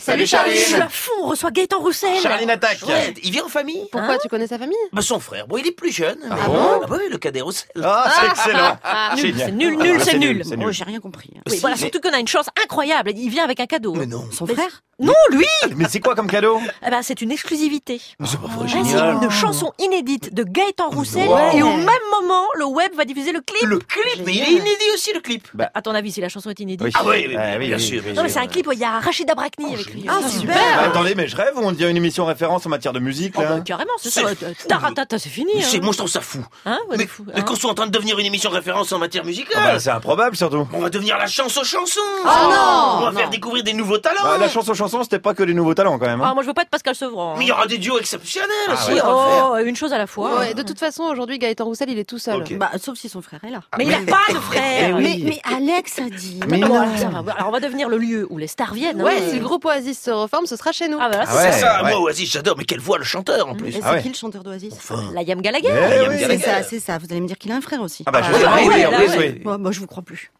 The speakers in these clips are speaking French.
Salut Charline. Je suis à fond, on reçoit Gaëtan Roussel. Charline attaque. Chouette, il vient en famille. Pourquoi, tu connais sa famille? Bah son frère, bon il est plus jeune. Ah mais- bon Ah bah oui, le cadet Roussel. Ah, c'est excellent. Nul, Génial. c'est nul, Ah, c'est nul. c'est Oh, nul. j'ai rien compris. Oui, Si, voilà, mais- surtout qu'on a une chance incroyable. Il vient avec un cadeau. Mais non. Son frère? Non, lui. Mais c'est quoi comme cadeau? Eh ben, c'est une exclusivité. Mais c'est pas vrai, C'est génial. une chanson inédite de Gaëtan Roussel. Wow. Et au même moment, le web va diffuser le clip. Le clip, mais il est inédit aussi le clip. À ton avis, si la chanson est inédite? Oui. Ah oui, Oui, bien oui, sûr. oui. Non, mais c'est un clip où il y a Rachida Brakni avec lui. Ah, Bah, super. attendez, mais je rêve ou on dit une émission référence en matière de musique Oh, là? bah, carrément, c'est ça. C'est Taratata, c'est fini. Mais Hein. moi je trouve ça fou. Hein, ouais, Mais, c'est fou, mais hein. qu'on soit en train de devenir une émission référence en matière Ah musicale. bah, c'est improbable surtout. On va devenir la chance aux chansons. non. On va faire découvrir des nouveaux talents. Bah, la chanson, c'était pas que des nouveaux talents quand même. Ah, Hein. moi, je veux pas être Pascal Sevran. Mais il y aura des duos exceptionnels aussi. Oui, on va faire. oh, une chose à la fois. Ouais, de toute façon, aujourd'hui, Gaëtan Roussel, il est tout seul. Ok. Bah, sauf si son frère est là. Mais il n'a pas de frère. Mais Alex a dit. Mais Bon, non. alors, ça va. Alors, on va devenir le lieu où les stars viennent. Ouais, hein. si le groupe Oasis se reforme, ce sera chez nous. Ah, bah, là, Ah c'est ouais. C'est ça, ouais. moi Oasis, j'adore. Mais quelle voix le chanteur en plus. Et c'est Ah ouais. qui le chanteur d'Oasis? Enfin. la Liam Gallagher. Eh Liam oui. Gallagher. C'est ça. Vous allez me dire qu'il a un frère aussi. Ah bah je Ah, sais. ouais, Oui, là, oui, ouais. oui. Ouais, moi, je vous crois plus.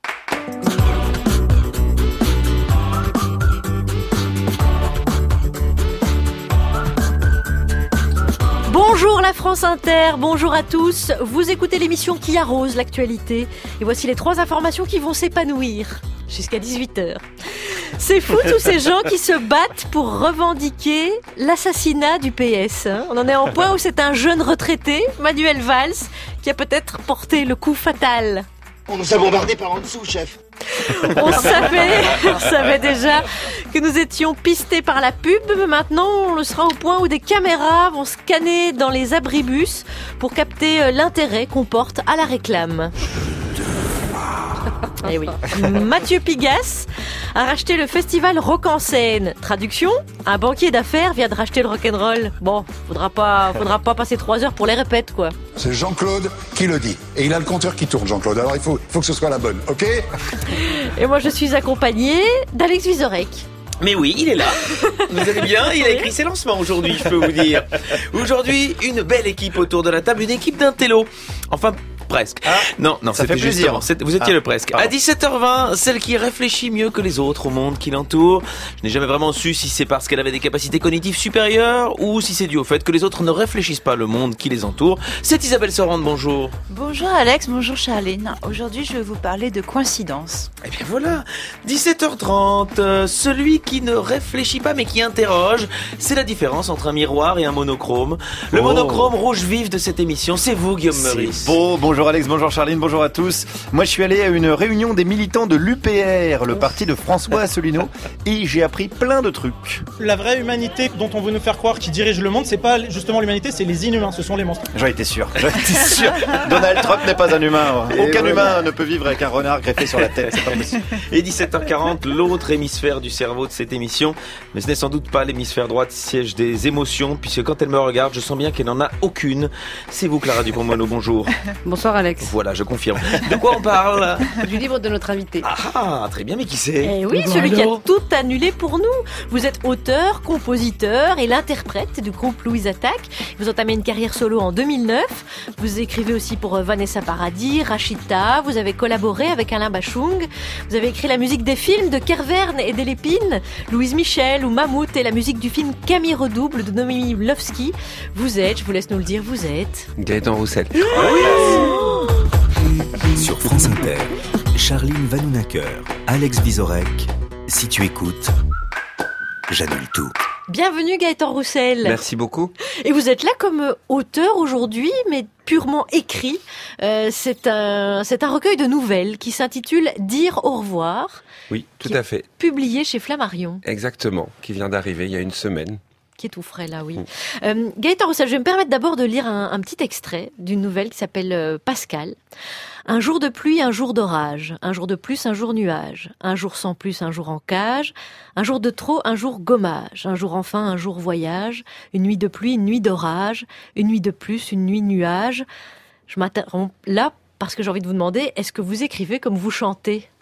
Bonjour la France Inter, bonjour à tous. Vous écoutez l'émission qui arrose l'actualité. Et voici les 3 informations qui vont s'épanouir jusqu'à 18h. C'est fou tous ces gens qui se battent pour revendiquer l'assassinat du PS. Hein. On en est en point où c'est un jeune retraité, Manuel Valls, qui a peut-être porté le coup fatal. On nous a bombardés par en dessous, chef. On savait déjà que nous étions pistés par la pub, mais maintenant on le sera au point où des caméras vont scanner dans les abribus pour capter l'intérêt qu'on porte à la réclame. Eh oui. Mathieu Pigasse a racheté le festival Rock en Seine. Traduction, un banquier d'affaires vient de racheter le rock'n'roll. Bon, faudra pas passer 3 heures pour les répètes, quoi. C'est Jean-Claude qui le dit. Et il a le compteur qui tourne, Jean-Claude. Alors il faut que ce soit la bonne, ok? Et moi je suis accompagnée d'Alex Vizorek. Mais oui, il est là. Vous allez bien? Il a écrit ses lancements aujourd'hui, je peux vous dire. Aujourd'hui, une belle équipe autour de la table, une équipe d'un télo. Enfin, presque. Ah, non, ça c'était fait plaisir. justement. Vous étiez Ah, le presque. pardon. À 17h20, celle qui réfléchit mieux que les autres au monde qui l'entoure. Je n'ai jamais vraiment su si c'est parce qu'elle avait des capacités cognitives supérieures ou si c'est dû au fait que les autres ne réfléchissent pas le monde qui les entoure. C'est Isabelle Sorande, bonjour. Bonjour Alex, bonjour Charline. Aujourd'hui, je vais vous parler de coïncidence. Eh bien voilà, 17h30, celui qui ne réfléchit pas mais qui interroge, c'est la différence entre un miroir et un monochrome. Le Oh. monochrome rouge vif de cette émission, c'est vous Guillaume Meurice. C'est beau. Bonjour Alex, bonjour Charline, bonjour à tous. Moi je suis allé à une réunion des militants de l'UPR, le parti de François Asselineau, et j'ai appris plein de trucs. La vraie humanité dont on veut nous faire croire qui dirige le monde, c'est pas justement l'humanité, c'est les inhumains, ce sont les monstres. J'en étais sûr. Donald Trump n'est pas un humain. Aucun humain ne peut vivre avec un renard greffé sur la tête, c'est pas possible. Et 17h40, l'autre hémisphère du cerveau de cette émission, mais ce n'est sans doute pas l'hémisphère droite, siège des émotions, puisque quand elle me regarde, je sens bien qu'elle n'en a aucune. C'est vous Clara Dupont-Moreau, bonjour. Bonsoir, Alex. Voilà, je confirme. De quoi on parle? Du livre de notre invité. Ah, très bien, mais qui c'est? Eh oui, celui qui a tout annulé pour nous. Vous êtes auteur, compositeur et l'interprète du groupe Louise Attaque. Vous entamez une carrière solo en 2009. Vous écrivez aussi pour Vanessa Paradis, Rachita. Vous avez collaboré avec Alain Bachung. Vous avez écrit la musique des films de Kerverne et d'Elépine, Louise Michel ou Mammouth et la musique du film Camille Redouble de Noémie Lovski. Vous êtes, je vous laisse nous le dire, vous êtes... Gaëtan Roussel. Sur France Inter, Charline Vanhoenacker, Alex Vizorek. Si tu écoutes, j'annule tout. Bienvenue Gaëtan Roussel. Merci beaucoup. Et vous êtes là comme auteur aujourd'hui, mais purement écrit. C'est un recueil de nouvelles qui s'intitule Dire au revoir, Oui, tout à fait. publié chez Flammarion. Exactement. Qui vient d'arriver il y a une semaine. Qui est tout frais là, oui. Gaëtan Roussel, je vais me permettre d'abord de lire un petit extrait d'une nouvelle qui s'appelle Pascal. Un jour de pluie, un jour d'orage. Un jour de plus, un jour nuage. Un jour sans plus, un jour en cage. Un jour de trop, un jour gommage. Un jour enfin, un jour voyage. Une nuit de pluie, une nuit d'orage. Une nuit de plus, une nuit nuage. Je m'interromps là parce que j'ai envie de vous demander, est-ce que vous écrivez comme vous chantez ?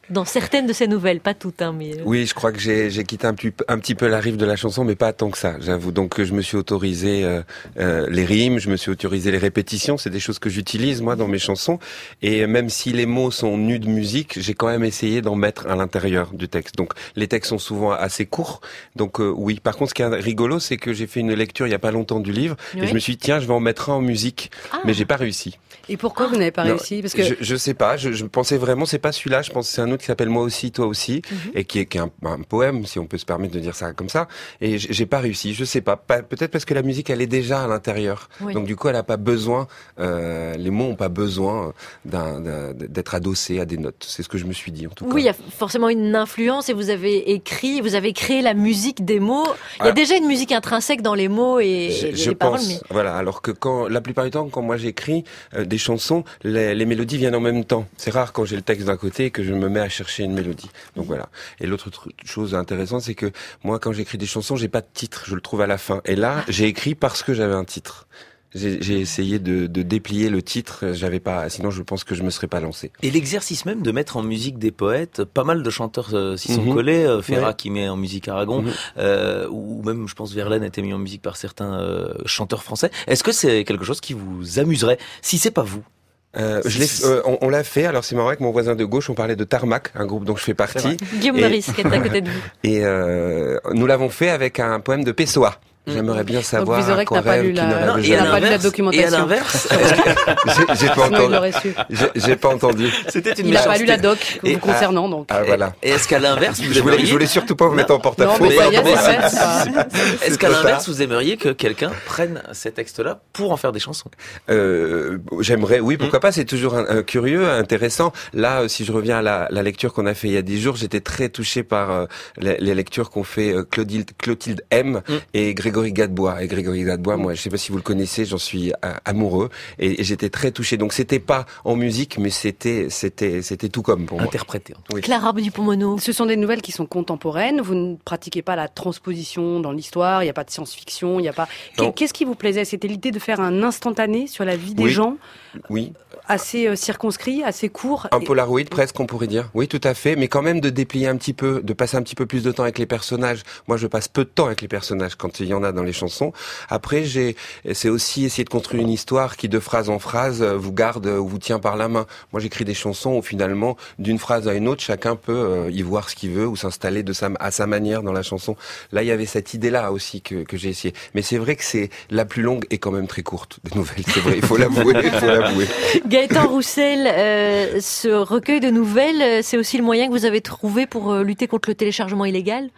dans certaines de ces nouvelles, pas toutes, hein, mais... Oui, je crois que j'ai quitté un petit peu la rive de la chanson, mais pas tant que ça, j'avoue. Donc je me suis autorisé les rimes, je me suis autorisé les répétitions, c'est des choses que j'utilise moi dans mes chansons. Et même si les mots sont nus de musique, j'ai quand même essayé d'en mettre à l'intérieur du texte. Donc les textes sont souvent assez courts. Donc oui, par contre ce qui est rigolo, c'est que j'ai fait une lecture il y a pas longtemps du livre, et je me suis dit tiens, je vais en mettre un en musique, mais j'ai pas réussi. Et pourquoi vous n'avez pas réussi? Parce que je sais pas, je pensais vraiment, c'est pas celui-là, je pense que c'est un autre qui s'appelle Moi aussi, toi aussi, et qui est un poème, si on peut se permettre de dire ça comme ça, et j'ai pas réussi, je sais pas, peut-être parce que la musique elle est déjà à l'intérieur, donc du coup elle a pas besoin, les mots ont pas besoin d'être adossés à des notes, c'est ce que je me suis dit en tout cas. Oui, il y a forcément une influence, et vous avez créé la musique des mots, il y a déjà une musique intrinsèque dans les mots et les paroles. Mais... Voilà, alors que la plupart du temps, quand moi j'écris des chansons, les mélodies viennent en même temps. C'est rare quand j'ai le texte d'un côté que je me mets à chercher une mélodie. Donc voilà. Et l'autre chose intéressante, c'est que moi, quand j'écris des chansons, j'ai pas de titre, je le trouve à la fin. Et là, j'ai écrit parce que j'avais un titre. J'ai essayé de déplier le titre, j'avais pas, sinon je pense que je me serais pas lancé. Et l'exercice même de mettre en musique des poètes, pas mal de chanteurs s'y sont collés, Ferrat qui met en musique Aragon, ou même je pense Verlaine a été mis en musique par certains chanteurs français. Est-ce que c'est quelque chose qui vous amuserait, si c'est pas vous? On l'a fait, alors c'est marrant, avec mon voisin de gauche, on parlait de Tarmac, un groupe dont je fais partie. Guillaume Meurice qui est à côté de vous. Et nous l'avons fait avec un poème de Pessoa. J'aimerais bien savoir. Donc Vizorek n'a pas lu la documentation. Et à l'inverse, j'ai pas entendu. J'ai pas entendu. Il n'a pas lu la doc vous concernant, donc. Ah voilà. Et est-ce qu'à l'inverse, je voulais surtout pas vous mettre en porte-à-faux. Est-ce qu'à l'inverse, vous aimeriez que quelqu'un prenne ces textes-là pour en faire des chansons? J'aimerais, oui, pourquoi pas. C'est toujours curieux, intéressant. Là, si je reviens à la lecture qu'on a fait il y a 10 jours, j'étais très touché par les lectures qu'ont fait Clotilde M et Grégory Gadebois. Et Grégory Gadebois, moi, je sais pas si vous le connaissez, j'en suis amoureux et j'étais très touché. Donc c'était pas en musique, mais c'était tout comme pour moi. Interprété. Oui. Clara Dupont-Mono. Ce sont des nouvelles qui sont contemporaines. Vous ne pratiquez pas la transposition dans l'histoire. Il n'y a pas de science-fiction. Il y a pas. Qu'est-ce qui vous plaisait? C'était l'idée de faire un instantané sur la vie des gens. Oui. Assez circonscrit, assez court. Un Polaroid presque, on pourrait dire. Oui, tout à fait. Mais quand même de déplier un petit peu, de passer un petit peu plus de temps avec les personnages. Moi, je passe peu de temps avec les personnages quand il y en a dans les chansons. Après, c'est aussi essayer de construire une histoire qui, de phrase en phrase, vous garde ou vous tient par la main. Moi, j'écris des chansons où finalement, d'une phrase à une autre, chacun peut y voir ce qu'il veut ou s'installer à sa manière dans la chanson. Là, il y avait cette idée-là aussi que j'ai essayé. Mais c'est vrai que c'est la plus longue et quand même très courte des nouvelles. C'est vrai, il faut l'avouer. Gaëtan Roussel, ce recueil de nouvelles, c'est aussi le moyen que vous avez trouvé pour lutter contre le téléchargement illégal?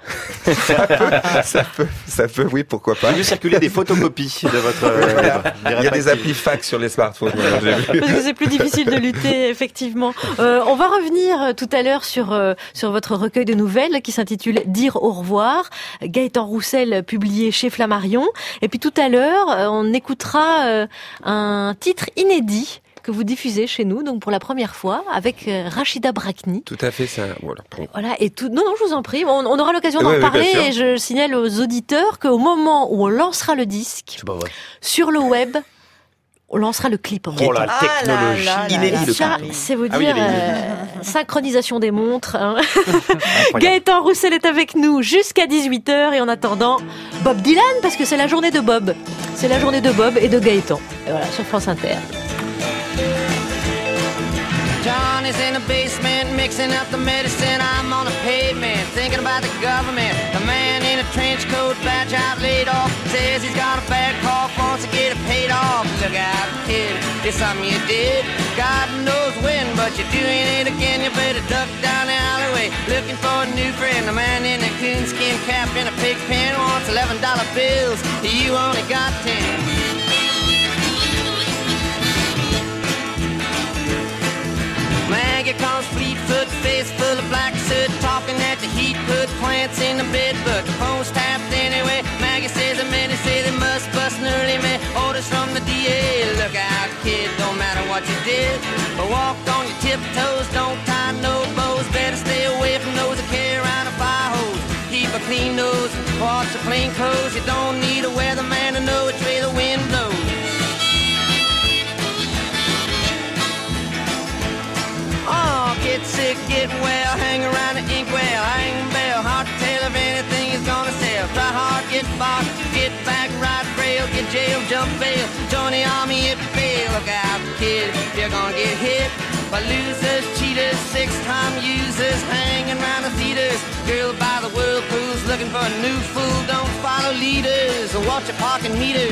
Ça peut, oui, pourquoi pas. Il y a circuler des photocopies de votre livre. Il y a des applis fax sur les smartphones. Parce que c'est plus difficile de lutter, effectivement. On va revenir tout à l'heure sur votre recueil de nouvelles qui s'intitule Dire au revoir. Gaëtan Roussel, publié chez Flammarion. Et puis tout à l'heure, on écoutera un titre inédit que vous diffusez chez nous, donc pour la première fois, avec Rachida Brakni. Tout à fait, ça. Voilà, et tout. Non, je vous en prie. On aura l'occasion d'en parler. Et je signale aux auditeurs qu'au moment où on lancera le disque sur le web, on lancera le clip. Oh la technologie inédite. Ça, c'est vous dire synchronisation des montres. Hein. Gaëtan Roussel est avec nous jusqu'à 18h et en attendant, Bob Dylan, parce que c'est la journée de Bob. C'est la journée de Bob et de Gaëtan. Et voilà, sur France Inter. John is in the basement mixing up the medicine. I'm on the pavement thinking about the government. The man in a trench coat, badge out, laid off, says he's got a bad cough, wants to get it paid off. Look out, kid, it's something you did. God knows when, but you're doing it again. You better duck down the alleyway looking for a new friend. The man in a coonskin cap and a pig pen wants $11 bills. You only got 10. Maggie comes Fleetfoot, face full of black soot, talking at the heat, put plants in the bed, but the phone's tapped anyway. Maggie says the men say they must bust an early man. Orders from the DA, look out kid, don't matter what you did, but walk on your tiptoes, don't tie no bows, better stay away from those that carry around a fire hose. Keep a clean nose, wash your plain clothes, you don't need a weatherman to know which way the wind blows. Oh, get sick, get well, hang around the inkwell, hang bell, hard to tell if anything is gonna sell. Try hard, get bought, get back, ride rail, get jail, jump bail, join the army if you fail. Look out, kid, you're gonna get hit by losers, cheaters, six-time users, hanging around the theaters. Girl by the whirlpools, looking for a new fool. Don't follow leaders or watch your parking meters.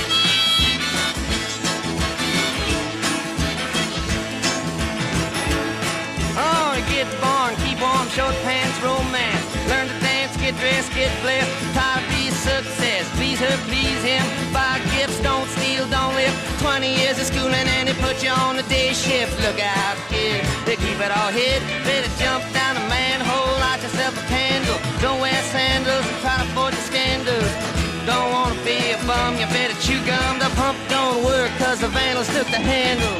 Oh, get born, keep warm, short pants, romance. Learn to dance, get dressed, get blessed. Try to be success, please her, please him. Buy gifts, don't steal, don't live. 20 years of schooling and they put you on the day shift. Look out, kid, they keep it all hid. Better jump down a manhole, light yourself a candle. Don't wear sandals, try to avoid the scandals. Don't wanna be a bum, you better chew gum. The pump don't work cause the vandals took the handle.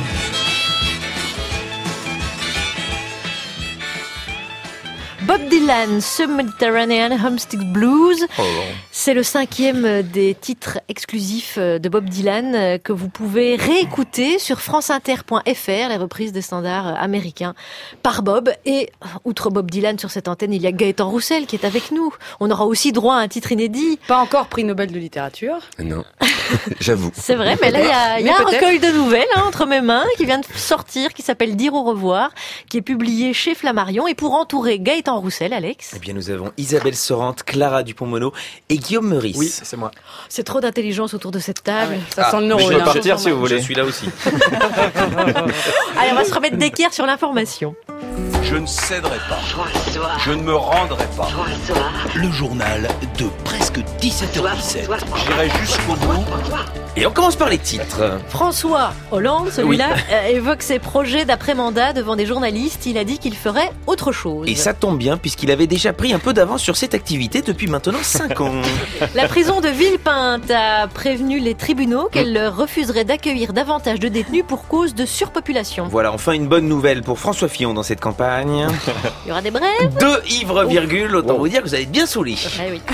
Bob Dylan, Subterranean Homesick Blues. C'est le 5e des titres exclusifs de Bob Dylan que vous pouvez réécouter sur franceinter.fr, les reprises des standards américains par Bob. Et outre Bob Dylan sur cette antenne, il y a Gaëtan Roussel qui est avec nous. On aura aussi droit à un titre inédit. Pas encore prix Nobel de littérature. Non, j'avoue. C'est vrai, mais là il y a un recueil de nouvelles entre mes mains qui vient de sortir, qui s'appelle Dire au revoir, qui est publié chez Flammarion. Et pour entourer Gaëtan Roussel, Alex. Eh bien, nous avons Isabelle Sorante, Clara Dupont-Mono et Guillaume Meurice. Oui, c'est moi. C'est trop d'intelligence autour de cette table. Ça sent le neuro. Je peux partir si vous voulez. Je suis là aussi. Allez, on va se remettre d'équerre sur l'information. Je ne céderai pas. Je ne me rendrai pas. Le journal de presque 17h17. J'irai jusqu'au bout. Et on commence par les titres. François Hollande, celui-là, évoque ses projets d'après-mandat devant des journalistes. Il a dit qu'il ferait autre chose. Et ça tombe bien puisqu'il avait déjà pris un peu d'avance sur cette activité depuis maintenant 5 ans. La prison de Villepinte a prévenu les tribunaux qu'elle leur refuserait d'accueillir davantage de détenus pour cause de surpopulation. Voilà, enfin une bonne nouvelle pour François Fillon dans cette campagne. Il y aura des brèves. 2 ivres virgule, autant vous dire que vous allez être bien saoulés. Ah oui.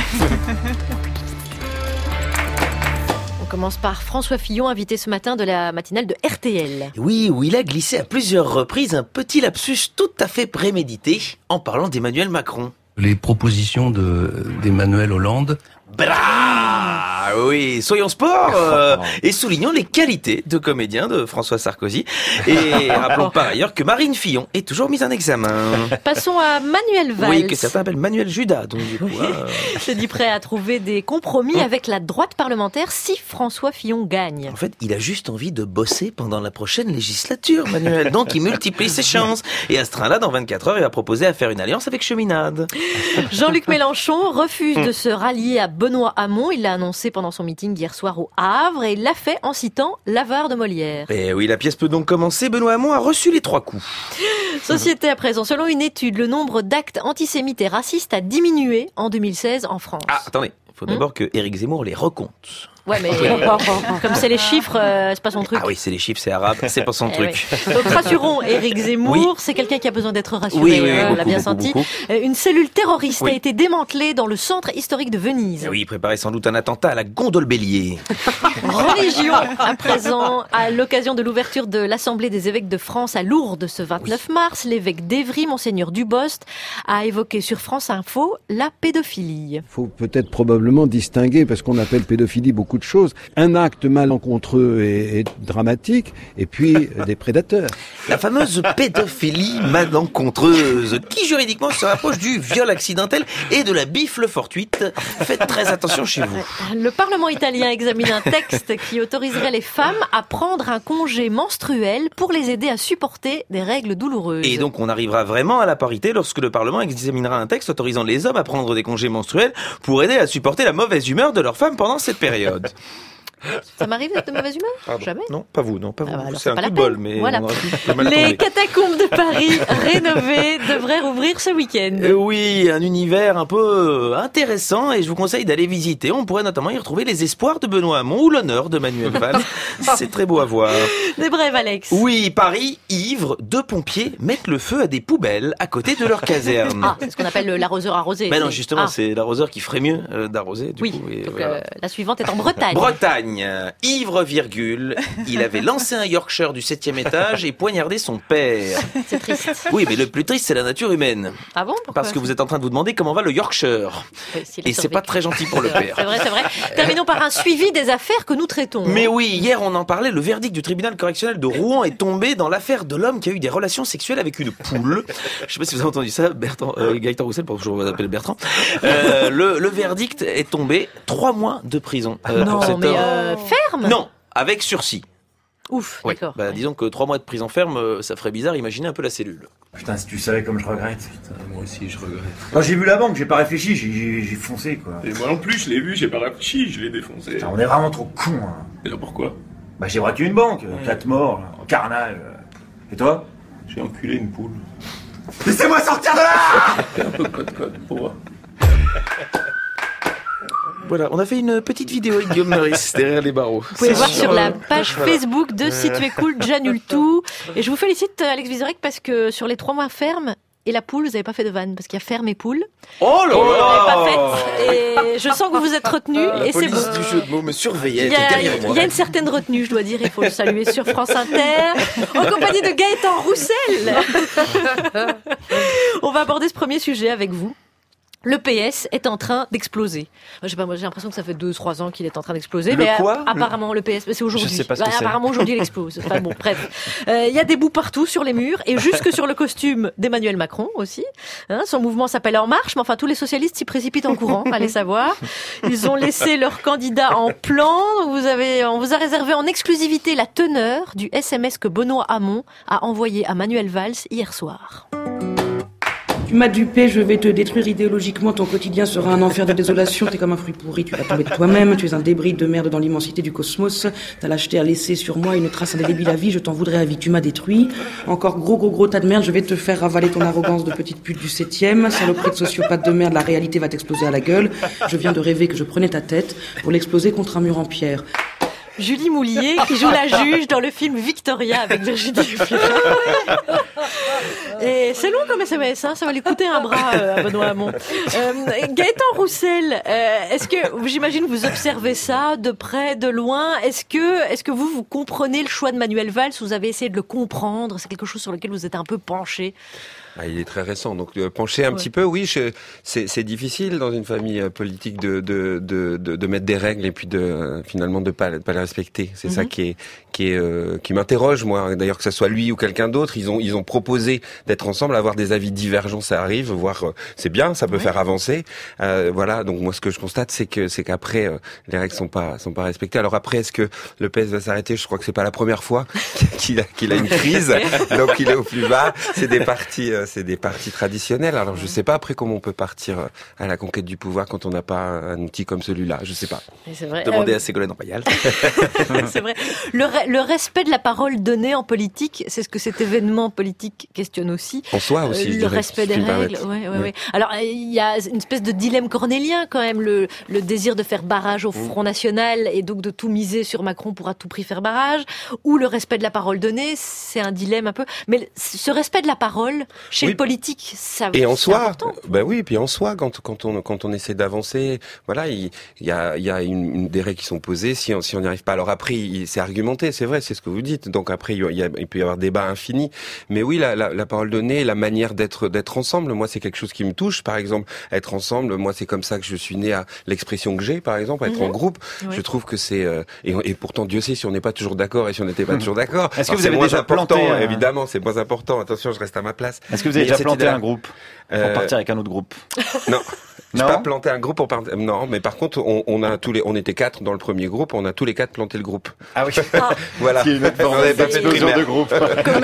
On commence par François Fillon, invité ce matin de la matinale de RTL. Oui, où il a glissé à plusieurs reprises un petit lapsus tout à fait prémédité en parlant d'Emmanuel Macron. Les propositions d'Emmanuel Hollande. Oui, soyons sport et soulignons les qualités de comédien de François Sarkozy. Et rappelons par ailleurs que Marine Fillon est toujours mise en examen. Passons à Manuel Valls. Oui, que certains appellent Manuel Judas. Donc du coup, se dit prêt à trouver des compromis avec la droite parlementaire si François Fillon gagne. En fait, il a juste envie de bosser pendant la prochaine législature, Manuel. Donc il multiplie ses chances. Et à ce train-là, dans 24 heures, il va proposer à faire une alliance avec Cheminade. Jean-Luc Mélenchon refuse de se rallier à Benoît Hamon. Il l'a annoncé pendant son meeting hier soir au Havre et il l'a fait en citant l'avare de Molière. Et oui, la pièce peut donc commencer. Benoît Hamon a reçu les 3 coups. Société à présent. Selon une étude, le nombre d'actes antisémites et racistes a diminué en 2016 en France. Ah, attendez. Il faut d'abord que Éric Zemmour les recompte. Ouais, mais comme c'est les chiffres, c'est pas son truc. Ah oui, c'est les chiffres, c'est arabe, c'est pas son truc. Oui. Donc rassurons Éric Zemmour, oui. C'est quelqu'un qui a besoin d'être rassuré, on l'a bien senti. Beaucoup. Une cellule terroriste a été démantelée dans le centre historique de Venise. Oui, il préparait sans doute un attentat à la gondole bélier. Religion, à présent, à l'occasion de l'ouverture de l'Assemblée des évêques de France à Lourdes ce 29 mars, l'évêque d'Évry, Monseigneur Dubost, a évoqué sur France Info la pédophilie. Il faut peut-être probablement distinguer, parce qu'on appelle pédophilie beaucoup de choses. Un acte malencontreux et dramatique, et puis des prédateurs. La fameuse pédophilie malencontreuse, qui juridiquement se rapproche du viol accidentel et de la bifle fortuite. Faites très attention chez vous. Le Parlement italien examine un texte qui autoriserait les femmes à prendre un congé menstruel pour les aider à supporter des règles douloureuses. Et donc on arrivera vraiment à la parité lorsque le Parlement examinera un texte autorisant les hommes à prendre des congés menstruels pour aider à supporter la mauvaise humeur de leurs femmes pendant cette période. Ça m'arrive d'être de mauvaise humeur ? Pardon. Jamais. Non, pas vous, non, pas vous. Alors, c'est un coup de bol, mais voilà. on aurait pu mal Les tomber. catacombes de Paris rénovées devraient rouvrir ce week-end. Oui, un univers un peu intéressant et je vous conseille d'aller visiter. On pourrait notamment y retrouver les espoirs de Benoît Hamon ou l'honneur de Manuel Valls. C'est très beau à voir. Des brèves, Alex. Oui, Paris, ivre, 2 pompiers mettent le feu à des poubelles à côté de leur caserne. Ah, c'est ce qu'on appelle l'arroseur arrosé. Ben non, justement, c'est l'arroseur qui ferait mieux d'arroser. Du coup, donc la suivante est en Bretagne. Bretagne. Bretagne. Ivre, virgule, il avait lancé un Yorkshire du 7e étage et poignardé son père. C'est triste. Oui, mais le plus triste, c'est la nature humaine. Ah bon? Pourquoi? Parce que vous êtes en train de vous demander comment va le Yorkshire. Et c'est pas très gentil pour le père. C'est vrai, c'est vrai. Terminons par un suivi des affaires que nous traitons. Mais oui, hier on en parlait, le verdict du tribunal correctionnel de Rouen est tombé dans l'affaire de l'homme qui a eu des relations sexuelles avec une poule. Je sais pas si vous avez entendu ça, Gaëtan Roussel, pour que je vous appelle Bertrand. Le verdict est tombé, 3 mois de prison. Non, pour cet homme. Ferme? Non, avec sursis. Ouf, Oui. d'accord. Disons que 3 mois de prison ferme, ça ferait bizarre, imaginez un peu la cellule. Putain, si tu savais comme je regrette. Putain, moi aussi, je regrette. Quand j'ai vu la banque, j'ai pas réfléchi, j'ai foncé, quoi. Et moi non plus, je l'ai vu, j'ai pas réfléchi, je l'ai défoncé. Putain, on est vraiment trop cons, hein. Et là, pourquoi? J'ai braqué une banque, 4 morts, en carnage. Et toi? J'ai enculé une poule. Laissez-moi sortir de là! Fais un peu code pour voir. Voilà, on a fait une petite vidéo avec Guillaume Meurice derrière les barreaux. Vous pouvez voir sur la page Facebook de Si tu es cool, j'annule tout. Et je vous félicite, Alex Vizorek, parce que sur les 3 mois ferme et la poule, vous n'avez pas fait de vanne, parce qu'il y a ferme et poule. Oh là là! Vous l'avez pas faite. Et je sens que vous vous êtes retenu et c'est bon. La police du jeu de mots me surveillait, Il y a une certaine retenue, je dois dire, il faut le saluer sur France Inter, en compagnie de Gaëtan Roussel. On va aborder ce premier sujet avec vous. Le PS est en train d'exploser. Je sais pas, moi j'ai l'impression que ça fait 2-3 ans qu'il est en train d'exploser. Mais quoi? Apparemment le PS, c'est aujourd'hui. Je sais pas ce que c'est. Apparemment aujourd'hui il explose. Enfin bon, bref. Il y a des bouts partout sur les murs et jusque sur le costume d'Emmanuel Macron aussi. Son mouvement s'appelle En Marche, mais enfin tous les socialistes s'y précipitent en courant, allez savoir. Ils ont laissé leur candidat en plan. On vous a réservé en exclusivité la teneur du SMS que Benoît Hamon a envoyé à Manuel Valls hier soir. Tu m'as dupé, je vais te détruire idéologiquement, ton quotidien sera un enfer de désolation, t'es comme un fruit pourri, tu vas tomber de toi-même, tu es un débris de merde dans l'immensité du cosmos, ta lâcheté a laissé sur moi une trace indélébile à vie, je t'en voudrais à vie, tu m'as détruit, encore gros tas de merde, je vais te faire ravaler ton arrogance de petite pute du 7e, saloperie de sociopathe de merde, la réalité va t'exploser à la gueule, je viens de rêver que je prenais ta tête pour l'exploser contre un mur en pierre. Julie Moulier qui joue la juge dans le film Victoria avec Virginie Despentes. Et c'est long comme SMS, ça va lui coûter un bras à Benoît Hamon. Gaëtan Roussel, est-ce que j'imagine vous observez ça de près, de loin? Est-ce que vous comprenez le choix de Manuel Valls? Vous avez essayé de le comprendre? C'est quelque chose sur lequel vous êtes un peu penché? Il est très récent, donc pencher un petit peu, oui, c'est difficile dans une famille politique de mettre des règles et puis finalement de pas les respecter. C'est ça qui m'interroge, moi. D'ailleurs, que ce soit lui ou quelqu'un d'autre, ils ont proposé d'être ensemble, avoir des avis divergents, ça arrive, voire c'est bien, ça peut faire avancer. Voilà. Donc moi, ce que je constate, c'est qu'après les règles sont pas respectées. Alors après, est-ce que le PS va s'arrêter? Je crois que c'est pas la première fois qu'il a une crise, donc il est au plus bas. C'est des partis traditionnels. Alors je sais pas après comment on peut partir à la conquête du pouvoir quand on n'a pas un outil comme celui-là. Je sais pas. C'est vrai. Demandez à Ségolène Royal. C'est vrai. Le respect de la parole donnée en politique, c'est ce que cet événement politique questionne aussi. En soi aussi, je le dirais, respect si des tu me règles. permets. Ouais. Alors il y a une espèce de dilemme cornélien quand même, le désir de faire barrage au Front National et donc de tout miser sur Macron pour à tout prix faire barrage, ou le respect de la parole donnée, c'est un dilemme un peu. Mais ce respect de la parole chez le politique, ça. Et en soi, important. oui, puis en soi, quand on essaie d'avancer, voilà, il y a des règles qui sont posées. Si on n'y arrive pas, alors après, c'est argumenté, c'est vrai, c'est ce que vous dites. Donc après, il peut y avoir débat infini. Mais oui, la parole donnée, la manière d'être ensemble, moi, c'est quelque chose qui me touche. Par exemple, être ensemble, moi, c'est comme ça que je suis né à l'expression que j'ai, par exemple, être en groupe. Oui. Je trouve que c'est et pourtant, Dieu sait si on n'est pas toujours d'accord et si on n'était pas toujours d'accord. Est-ce que vous avez déjà planté évidemment, c'est moins important. Attention, je reste à ma place. Est-ce que vous avez déjà planté un groupe pour partir avec un autre groupe? Non. J'ai pas planté un groupe pour partir. Non, mais par contre, on était 4 dans le premier groupe, on a tous les 4 planté le groupe. Ah oui. Voilà. On n'avait pas fait besoin de groupe.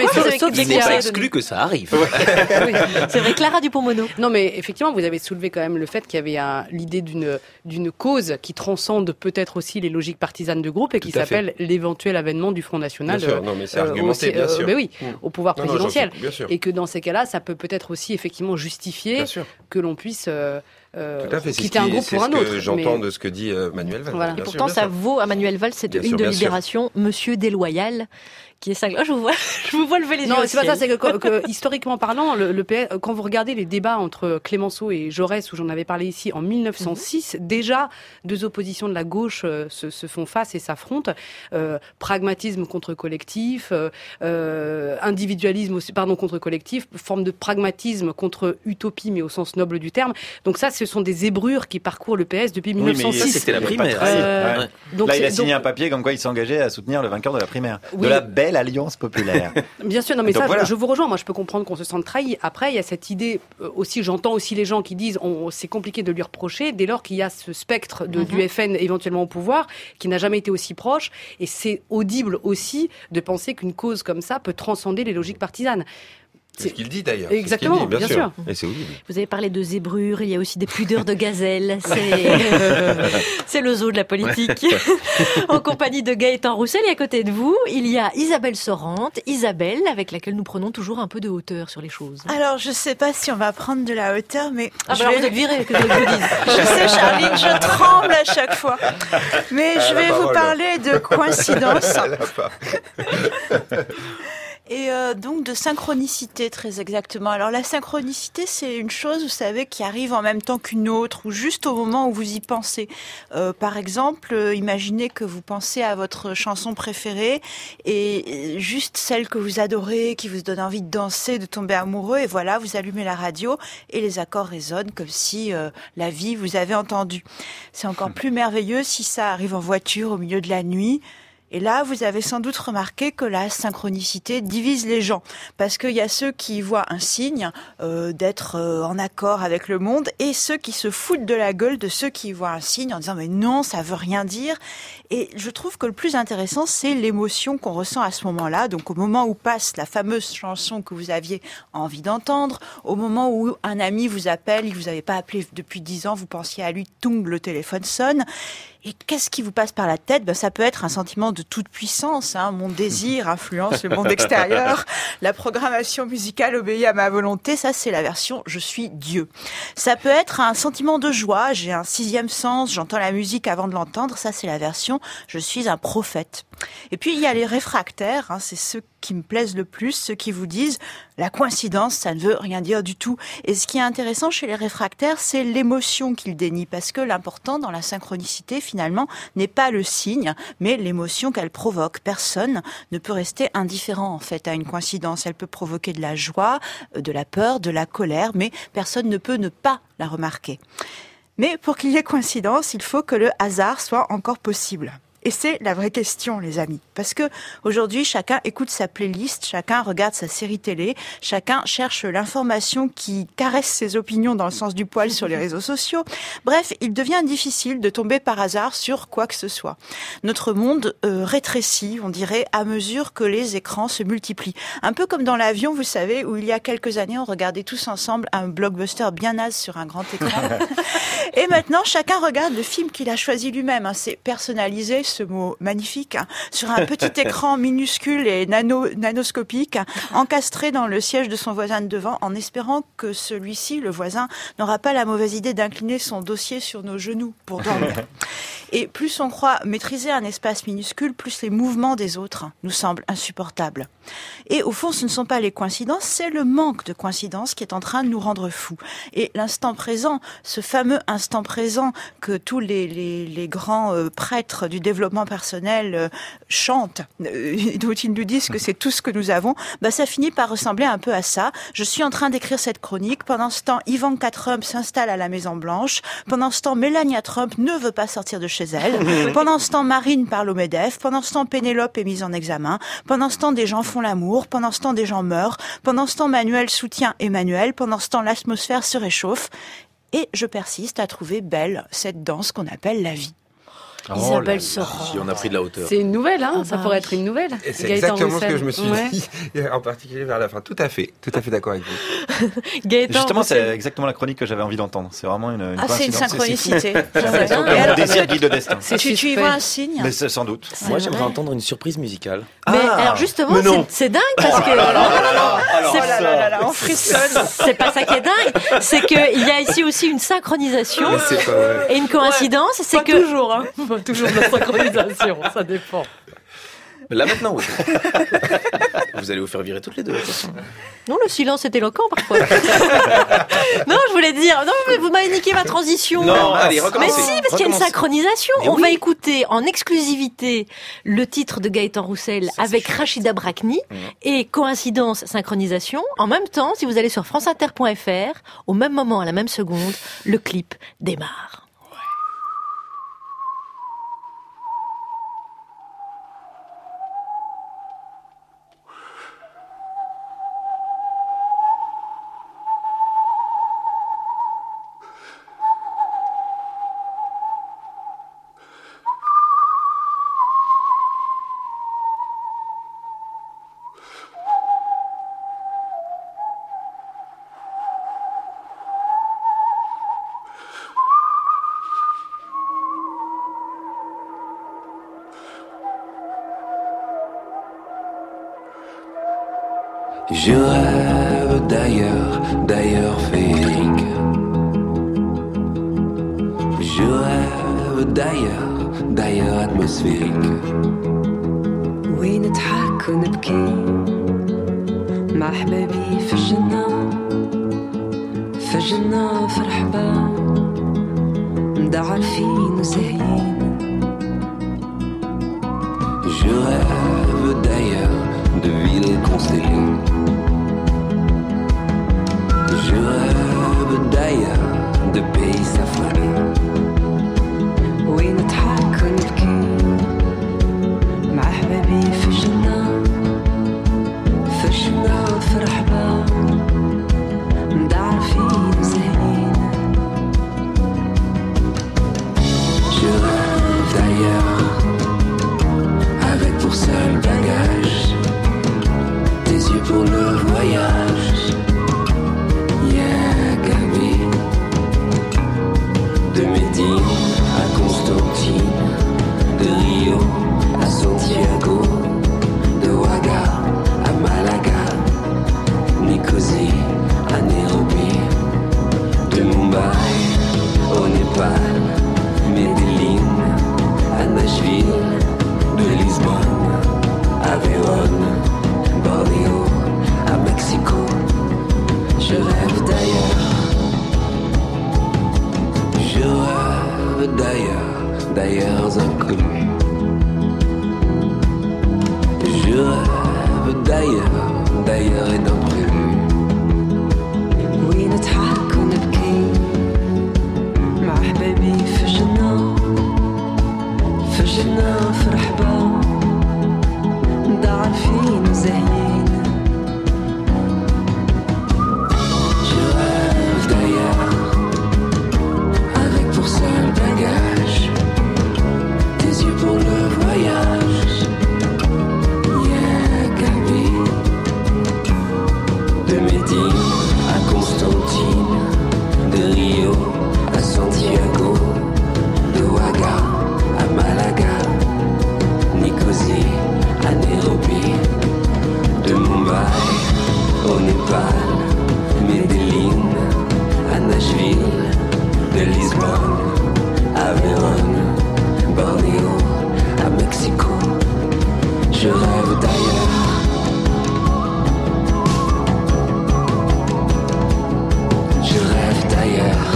Il n'est pas exclu que ça arrive. Oui. C'est vrai, Clara Dupont-Mono. Non, mais effectivement, vous avez soulevé quand même le fait qu'il y avait l'idée d'une cause qui transcende peut-être aussi les logiques partisanes de groupe et qui s'appelle l'éventuel avènement du Front National. Bien sûr, non, mais c'est argumenté, bien sûr. Mais oui, au pouvoir présidentiel. Bien sûr. Et que dans ces cas-là, ça peut peut-être aussi effectivement justifier que l'on puisse Tout à fait, quitter un groupe pour un autre. J'entends de ce que dit Manuel Valls. Voilà. Et pourtant, ça vaut à Manuel Valls cette une de Libération, Monsieur Déloyal, qui est cinglé. Je vous vois lever les yeux. Non, c'est pas ça, c'est que historiquement parlant, le PS, quand vous regardez les débats entre Clémenceau et Jaurès, où j'en avais parlé ici en 1906, déjà deux oppositions de la gauche se font face et s'affrontent. Pragmatisme contre collectif, individualisme aussi, contre collectif, forme de pragmatisme contre utopie, mais au sens noble du terme. Donc ça, ce sont des zébrures qui parcourent le PS depuis 1906. Mais c'était la primaire. Donc là, il a signé un papier comme quoi il s'engageait à soutenir le vainqueur de la primaire. Oui. De la belle alliance populaire. Bien sûr, non mais donc, ça, voilà. Je vous rejoins. Moi, je peux comprendre qu'on se sente trahi. Après, il y a cette idée aussi, j'entends aussi les gens qui disent c'est compliqué de lui reprocher dès lors qu'il y a ce spectre du FN éventuellement au pouvoir qui n'a jamais été aussi proche. Et c'est audible aussi de penser qu'une cause comme ça peut transcender les logiques partisanes. C'est ce qu'il dit d'ailleurs. Exactement, dit, bien sûr. Et c'est audible. Vous avez parlé de zébrure, il y a aussi des pudeurs de gazelle. C'est le zoo de la politique. En compagnie de Gaëtan Roussel, et à côté de vous, il y a Isabelle Sorante. Isabelle, avec laquelle nous prenons toujours un peu de hauteur sur les choses. Alors, je sais pas si on va prendre de la hauteur, mais... vous êtes virée, que je vous dise. Je sais, Charline, je tremble à chaque fois. Mais je vais vous parler de coïncidence. Et donc de synchronicité, très exactement. Alors la synchronicité, c'est une chose, vous savez, qui arrive en même temps qu'une autre, ou juste au moment où vous y pensez. Par exemple, imaginez que vous pensez à votre chanson préférée, et juste celle que vous adorez, qui vous donne envie de danser, de tomber amoureux, et voilà, vous allumez la radio, et les accords résonnent comme si la vie vous avait entendu. C'est encore plus merveilleux si ça arrive en voiture au milieu de la nuit. Et là, vous avez sans doute remarqué que la synchronicité divise les gens. Parce qu'il y a ceux qui voient un signe d'être en accord avec le monde et ceux qui se foutent de la gueule de ceux qui voient un signe en disant « mais non, ça veut rien dire ». Et je trouve que le plus intéressant, c'est l'émotion qu'on ressent à ce moment-là. Donc au moment où passe la fameuse chanson que vous aviez envie d'entendre, au moment où un ami vous appelle, il vous avait pas appelé depuis 10 ans, vous pensiez à lui, toum, le téléphone sonne. Et qu'est-ce qui vous passe par la tête ? Ça peut être un sentiment de toute puissance. Mon désir influence le monde extérieur. La programmation musicale obéit à ma volonté. Ça, c'est la version « Je suis Dieu ». Ça peut être un sentiment de joie. J'ai un 6e sens. J'entends la musique avant de l'entendre. Ça, c'est la version « Je suis un prophète ». Et puis, il y a les réfractaires. C'est ceux qui me plaisent le plus, ceux qui vous disent la coïncidence, ça ne veut rien dire du tout. Et ce qui est intéressant chez les réfractaires, c'est l'émotion qu'ils dénient, parce que l'important dans la synchronicité, finalement, n'est pas le signe, mais l'émotion qu'elle provoque. Personne ne peut rester indifférent, en fait, à une coïncidence. Elle peut provoquer de la joie, de la peur, de la colère, mais personne ne peut ne pas la remarquer. Mais pour qu'il y ait coïncidence, il faut que le hasard soit encore possible. Et c'est la vraie question, les amis. Parce que aujourd'hui, chacun écoute sa playlist, chacun regarde sa série télé, chacun cherche l'information qui caresse ses opinions dans le sens du poil sur les réseaux sociaux. Bref, il devient difficile de tomber par hasard sur quoi que ce soit. Notre monde rétrécit, on dirait, à mesure que les écrans se multiplient. Un peu comme dans l'avion, vous savez, où il y a quelques années, on regardait tous ensemble un blockbuster bien naze sur un grand écran. Et maintenant, chacun regarde le film qu'il a choisi lui-même. C'est personnalisé, ce mot magnifique, sur un petit écran minuscule et nanoscopique, encastré dans le siège de son voisin de devant, en espérant que celui-ci, le voisin, n'aura pas la mauvaise idée d'incliner son dossier sur nos genoux pour dormir. Et plus on croit maîtriser un espace minuscule, plus les mouvements des autres nous semblent insupportables. Et au fond, ce ne sont pas les coïncidences, c'est le manque de coïncidences qui est en train de nous rendre fous. Et l'instant présent, ce fameux instant présent que tous les grands prêtres du développement personnel chantent, dont ils nous disent que c'est tout ce que nous avons, ça finit par ressembler un peu à ça. Je suis en train d'écrire cette chronique. Pendant ce temps, Ivanka Trump s'installe à la Maison Blanche. Pendant ce temps, Melania Trump ne veut pas sortir de chez elle. Pendant ce temps, Marine parle au MEDEF. Pendant ce temps, Pénélope est mise en examen. Pendant ce temps, des gens font l'amour. Pendant ce temps, des gens meurent. Pendant ce temps, Manuel soutient Emmanuel. Pendant ce temps, l'atmosphère se réchauffe. Et je persiste à trouver belle cette danse qu'on appelle la vie. Isabelle Sorante. Si on a pris de la hauteur. C'est une nouvelle, ça pourrait être une nouvelle. Et c'est exactement ce que je me suis dit, en particulier vers la fin. Tout à fait d'accord avec vous. Gaëtan Justement, Roussel. c'est exactement la chronique que j'avais envie d'entendre. C'est vraiment une c'est une coïncidence. synchronicité. C'est un désir guide de destin. Tu y vois un signe? Mais sans doute. Moi, j'aimerais entendre une surprise musicale. Mais alors justement, c'est dingue parce que on frissonne. c'est pas ça qui est dingue, c'est qu'il y a ici aussi une synchronisation Mais c'est pas vrai. et une coïncidence, c'est Pas que toujours, hein. Pas toujours de la synchronisation, ça dépend. Là maintenant, oui. Vous allez vous faire virer toutes les deux. Attention. non, le silence est éloquent parfois. non, je voulais dire, non, mais vous m'avez niqué ma transition. Non, allez, mais recommencez. si, parce qu'il y a une synchronisation. Mais On oui. va écouter en exclusivité le titre de Gaëtan Roussel avec Rachida Brakni et coïncidence, synchronisation. En même temps, si vous allez sur franceinter.fr, au même moment, à la même seconde, le clip démarre. Je rêve d'ailleurs féerique. Je rêve d'ailleurs atmosphérique. وين نضحك ونبكي مع حبابي في الجنة فرحبا مدا عارفين وزاهيين. Je rêve d'ailleurs de villes constellées. Je rêve d'ailleurs de pays safranés. وين نضحك ونبكي مع حبابي في الجنة فرحبا مدا عارفين وزاهيين. Je rêve d'ailleurs avec pour seul bagage tes yeux pour le voyage. Yeah, Gabi. De Médine à Constantine, de Rio à Santiago, de Ouaga à Malaga, Nicosie à Nairobi, de Mumbai au Népal, Medellín à Nashville, de Lisbonne à Vérone, Bornéo à Mexico. Je rêve d'ailleurs. Je rêve d'ailleurs inconnus. Je rêve d'ailleurs et d'imprévu. وين نضحك ونبكي مع حبابي في الجنة فرحبا مدا عارفين وزاهيين. Je rêve d'ailleurs avec pour seul bagage tes yeux pour le voyage. Yeah, Gabi. De Médine à Constantine, de Rio à Santiago, de Ouaga à Malaga, Nicosie à Nairobi, de Mumbai au Népal, Medellín à Nashville, de Lisbonne à Vérone, Bornéo à Mexico. Je rêve d'ailleurs. Je rêve d'ailleurs.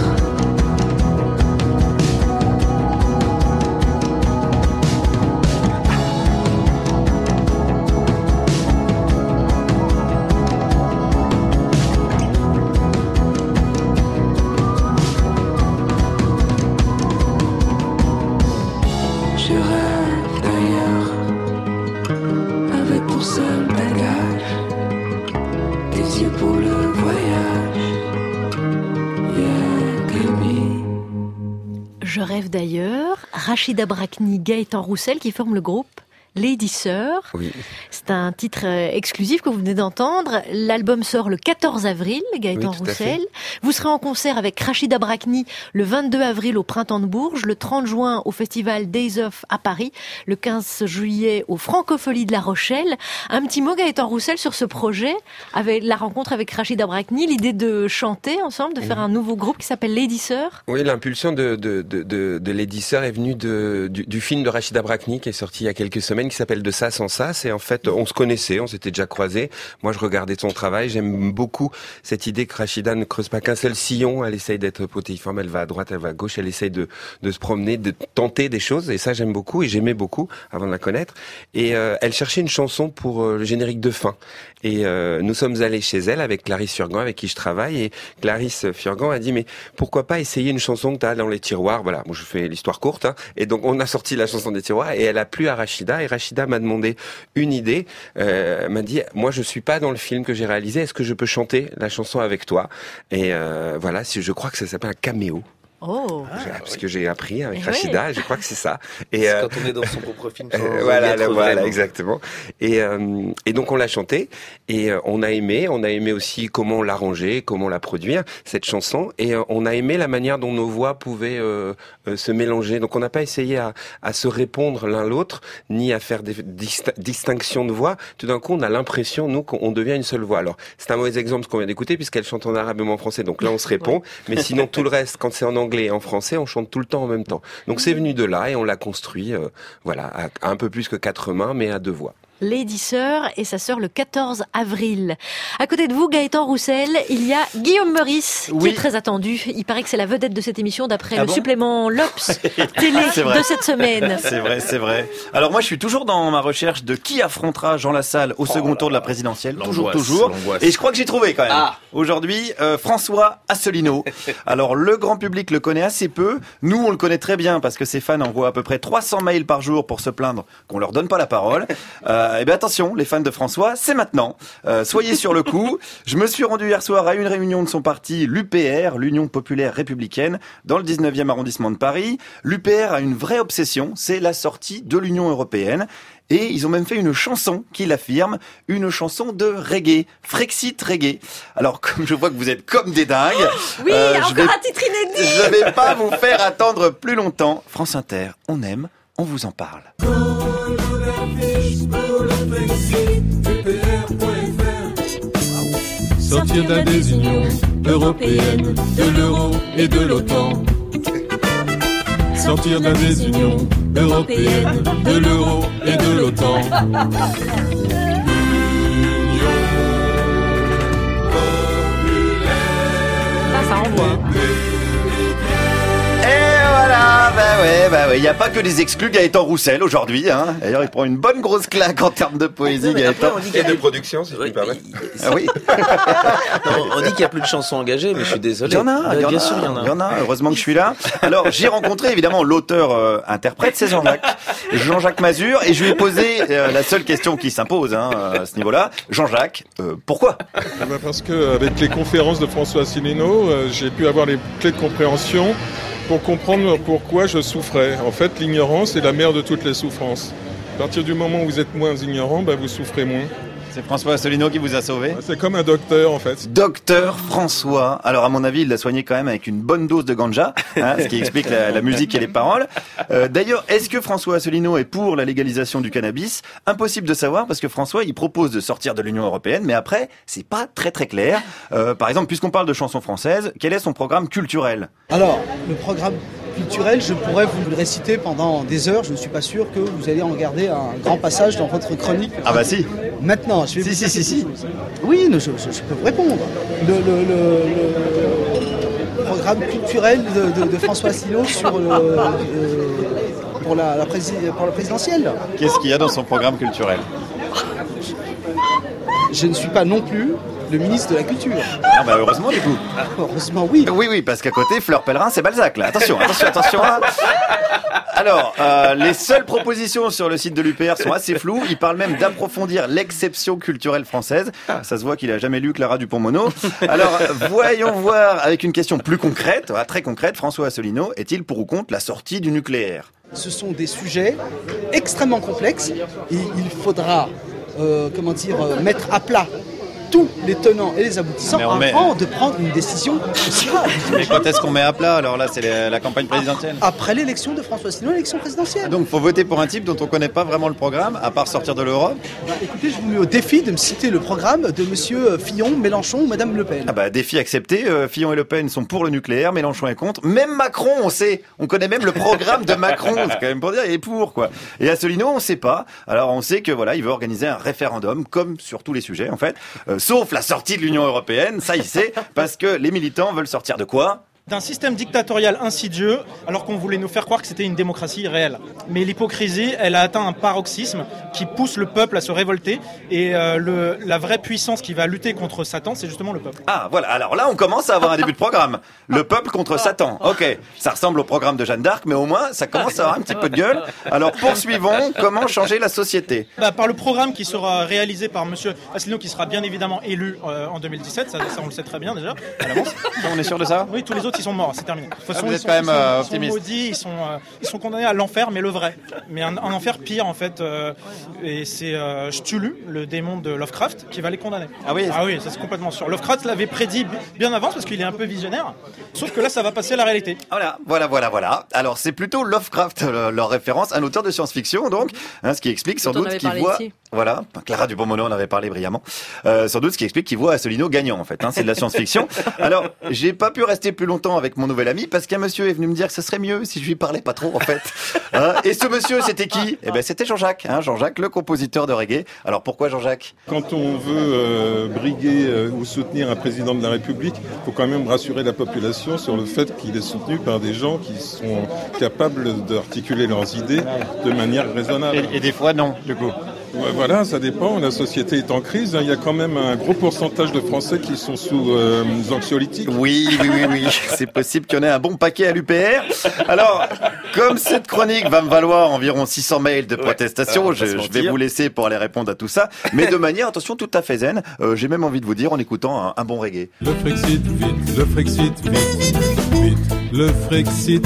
Je rêve d'ailleurs, avec pour seul bagage tes yeux pour le voyage. Yeah, Gabi. Je rêve d'ailleurs, Rachida Brakni, Gaëtan Roussel qui forment le groupe Lady Sir. Oui. C'est un titre exclusif que vous venez d'entendre. L'album sort le 14 avril, Gaëtan Oui, tout à Roussel. fait. Vous serez en concert avec Rachida Brakni le 22 avril au Printemps de Bourges, le 30 juin au festival Days of à Paris, le 15 juillet au Francofolie de La Rochelle. Un petit mot, Gaëtan Roussel, sur ce projet, avec la rencontre avec Rachida Brakni, l'idée de chanter ensemble, de faire un nouveau groupe qui s'appelle Lady Sir. Oui, l'impulsion de Lady Sir est venue du film de Rachida Brakni qui est sorti il y a quelques semaines, qui s'appelle De ça sans ça. C'est en fait, on se connaissait, on s'était déjà croisés. Moi, je regardais son travail. J'aime beaucoup cette idée que Rachida ne creuse pas qu'un seul sillon. Elle essaye d'être protéiforme. Elle va à droite, elle va à gauche. Elle essaye de se promener, de tenter des choses. Et ça, j'aime beaucoup. Et j'aimais beaucoup avant de la connaître. Et elle cherchait une chanson pour le générique de fin. Et nous sommes allés chez elle avec Clarisse Furgan, avec qui je travaille. Et Clarisse Furgan a dit, mais pourquoi pas essayer une chanson que tu as dans les tiroirs. Voilà, moi je fais l'histoire courte. Et donc on a sorti la chanson des tiroirs et elle a plu à Rachida. Et Rachida m'a demandé une idée. M'a dit, moi je suis pas dans le film que j'ai réalisé. Est-ce que je peux chanter la chanson avec toi? Et voilà, je crois que ça s'appelle un caméo. Oh. Parce que j'ai appris avec Rachida, et je crois que c'est ça. Et c'est quand on est dans son propre film. Voilà, exactement. Et donc on l'a chanté et on a aimé aussi comment l'arranger, comment la produire cette chanson, et on a aimé la manière dont nos voix pouvaient se mélanger. Donc on n'a pas essayé à se répondre l'un l'autre, ni à faire des distinctions de voix. Tout d'un coup, on a l'impression nous qu'on devient une seule voix. Alors c'est un mauvais exemple ce qu'on vient d'écouter puisqu'elle chante en arabe et moi en français. Donc là on se répond, mais sinon tout le reste, quand c'est en anglais et en français, on chante tout le temps en même temps. Donc c'est venu de là et on l'a construit, à un peu plus que 4 mains, mais à 2 voix. Lady Sir et sa sœur le 14 avril. À côté de vous, Gaëtan Roussel, il y a Guillaume Meurice, qui est très attendu. Il paraît que c'est la vedette de cette émission d'après le supplément L'Obs télé de cette semaine. C'est vrai. Alors moi, je suis toujours dans ma recherche de qui affrontera Jean Lassalle au second tour de la présidentielle. Toujours. Et je crois que j'ai trouvé quand même. Aujourd'hui, François Asselineau. Alors le grand public le connaît assez peu. Nous, on le connaît très bien parce que ses fans envoient à peu près 300 mails par jour pour se plaindre qu'on leur donne pas la parole. Eh bien attention, les fans de François, c'est maintenant. Soyez sur le coup. Je me suis rendu hier soir à une réunion de son parti, l'UPR, l'Union Populaire Républicaine, dans le 19e arrondissement de Paris. L'UPR a une vraie obsession, c'est la sortie de l'Union Européenne. Et ils ont même fait une chanson qui l'affirme, une chanson de reggae, Frexit reggae. Alors, comme je vois que vous êtes comme des dingues, oui, encore un titre inédit. Je vais pas vous faire attendre plus longtemps. France Inter, on aime, on vous en parle. Sortir de la désunion européenne, de l'euro et de l'OTAN. Sortir de la désunion européenne, de l'euro et de l'OTAN. Ça envoie. Il n'y a pas que des exclus Gaëtan Roussel aujourd'hui. Hein. D'ailleurs, il prend une bonne grosse claque en termes de poésie, Gaëtan. Et de production, si je puis permettre. Oui. On dit qu'il n'y a plus de chansons engagées, mais je suis désolé. Il y en a. Heureusement que je suis là. Alors, j'ai rencontré évidemment l'auteur-interprète, c'est Jean-Jacques Mazur, et je lui ai posé la seule question qui s'impose à ce niveau-là. Jean-Jacques, pourquoi ? Parce que avec les conférences de François Asselineau, j'ai pu avoir les clés de compréhension pour comprendre pourquoi je souffrais. En fait, l'ignorance est la mère de toutes les souffrances. À partir du moment où vous êtes moins ignorant, vous souffrez moins. C'est François Asselineau qui vous a sauvé ? C'est comme un docteur, en fait. Docteur François. Alors, à mon avis, il l'a soigné quand même avec une bonne dose de ganja, ce qui explique la musique et les paroles. D'ailleurs, est-ce que François Asselineau est pour la légalisation du cannabis ? Impossible de savoir parce que François, il propose de sortir de l'Union européenne, mais après, c'est pas très très clair. Par exemple, puisqu'on parle de chansons françaises, quel est son programme culturel ? Alors, le programme culturel, je pourrais vous le réciter pendant des heures. Je ne suis pas sûr que vous allez en garder un grand passage dans votre chronique. Ah bah si. Maintenant, je vais Si. Oui, je peux vous répondre. Le programme culturel de François Asselineau pour la présidentielle. Qu'est-ce qu'il y a dans son programme culturel ? Je ne suis pas non plus le ministre de la Culture. Ah bah heureusement du coup. Heureusement oui. Oui, parce qu'à côté, Fleur Pellerin, c'est Balzac là. Attention. Alors, les seules propositions sur le site de l'UPR sont assez floues. Il parle même d'approfondir l'exception culturelle française. Ça se voit qu'il a jamais lu Clara Dupont-Moreau. Alors, voyons voir avec une question plus concrète, très concrète. François Asselineau est-il pour ou contre la sortie du nucléaire ? Ce sont des sujets extrêmement complexes et il faudra mettre à plat tous les tenants et les aboutissants avant de prendre une décision aussi grave. Mais quand est-ce qu'on met à plat? Alors là, c'est la campagne présidentielle. Après l'élection de François Asselineau, l'élection présidentielle. Donc, faut voter pour un type dont on connaît pas vraiment le programme, à part sortir de l'Europe. Écoutez, je vous mets au défi de me citer le programme de Monsieur Fillon, Mélenchon ou Madame Le Pen. Défi accepté. Fillon et Le Pen sont pour le nucléaire, Mélenchon est contre. Même Macron, on sait. On connaît même le programme de Macron. C'est quand même pour dire, il est pour, quoi. Et Asselineau, on sait pas. Alors, on sait que voilà, il veut organiser un référendum, comme sur tous les sujets, en fait. Sauf la sortie de l'Union européenne, ça il sait, parce que les militants veulent sortir de quoi ? D'un système dictatorial insidieux, alors qu'on voulait nous faire croire que c'était une démocratie réelle. Mais l'hypocrisie, elle a atteint un paroxysme qui pousse le peuple à se révolter. Et la vraie puissance qui va lutter contre Satan, c'est justement le peuple. Ah, voilà. Alors là, on commence à avoir un début de programme. Le peuple contre Satan. Ok. Ça ressemble au programme de Jeanne d'Arc, mais au moins, ça commence à avoir un petit peu de gueule. Alors, poursuivons. Comment changer la société ? Par le programme qui sera réalisé par Monsieur Asselineau, qui sera bien évidemment élu en 2017. Ça, on le sait très bien déjà, à l'avance. On est sûr de ça ? Oui, tous les autres, ils sont morts, c'est terminé. De toute façon, vous êtes quand même optimiste. Ils sont maudits, ils sont condamnés à l'enfer, mais le vrai. Mais un enfer pire, en fait. Et c'est Cthulhu, le démon de Lovecraft, qui va les condamner. Ah oui, ça c'est complètement sûr. Lovecraft l'avait prédit bien avant, parce qu'il est un peu visionnaire. Sauf que là, ça va passer à la réalité. Voilà. Alors, c'est plutôt Lovecraft, leur référence, un auteur de science-fiction, donc, ce qui explique sans doute qu'il voit... Ici. Voilà, Clara Dupont-Moreau en avait parlé brillamment. Sans doute ce qui explique qu'il voit Asselineau gagnant, en fait. C'est de la science-fiction. Alors, j'ai pas pu rester plus longtemps avec mon nouvel ami parce qu'un monsieur est venu me dire que ce serait mieux si je lui parlais pas trop, en fait. Et ce monsieur, c'était qui ? C'était Jean-Jacques. Jean-Jacques, le compositeur de reggae. Alors, pourquoi Jean-Jacques ? Quand on veut briguer ou soutenir un président de la République, il faut quand même rassurer la population sur le fait qu'il est soutenu par des gens qui sont capables d'articuler leurs idées de manière raisonnable. Et des fois, non, du coup. Ouais, voilà, ça dépend. La société est en crise. Il y a quand même un gros pourcentage de Français qui sont sous anxiolytiques. Oui. C'est possible qu'il y en ait un bon paquet à l'UPR. Alors, comme cette chronique va me valoir environ 600 mails de protestation, je vais vous laisser pour aller répondre à tout ça. Mais de manière, attention, tout à fait zen. J'ai même envie de vous dire en écoutant un bon reggae. Le Frexit, vite. Le Frexit, vite. Le Frexit.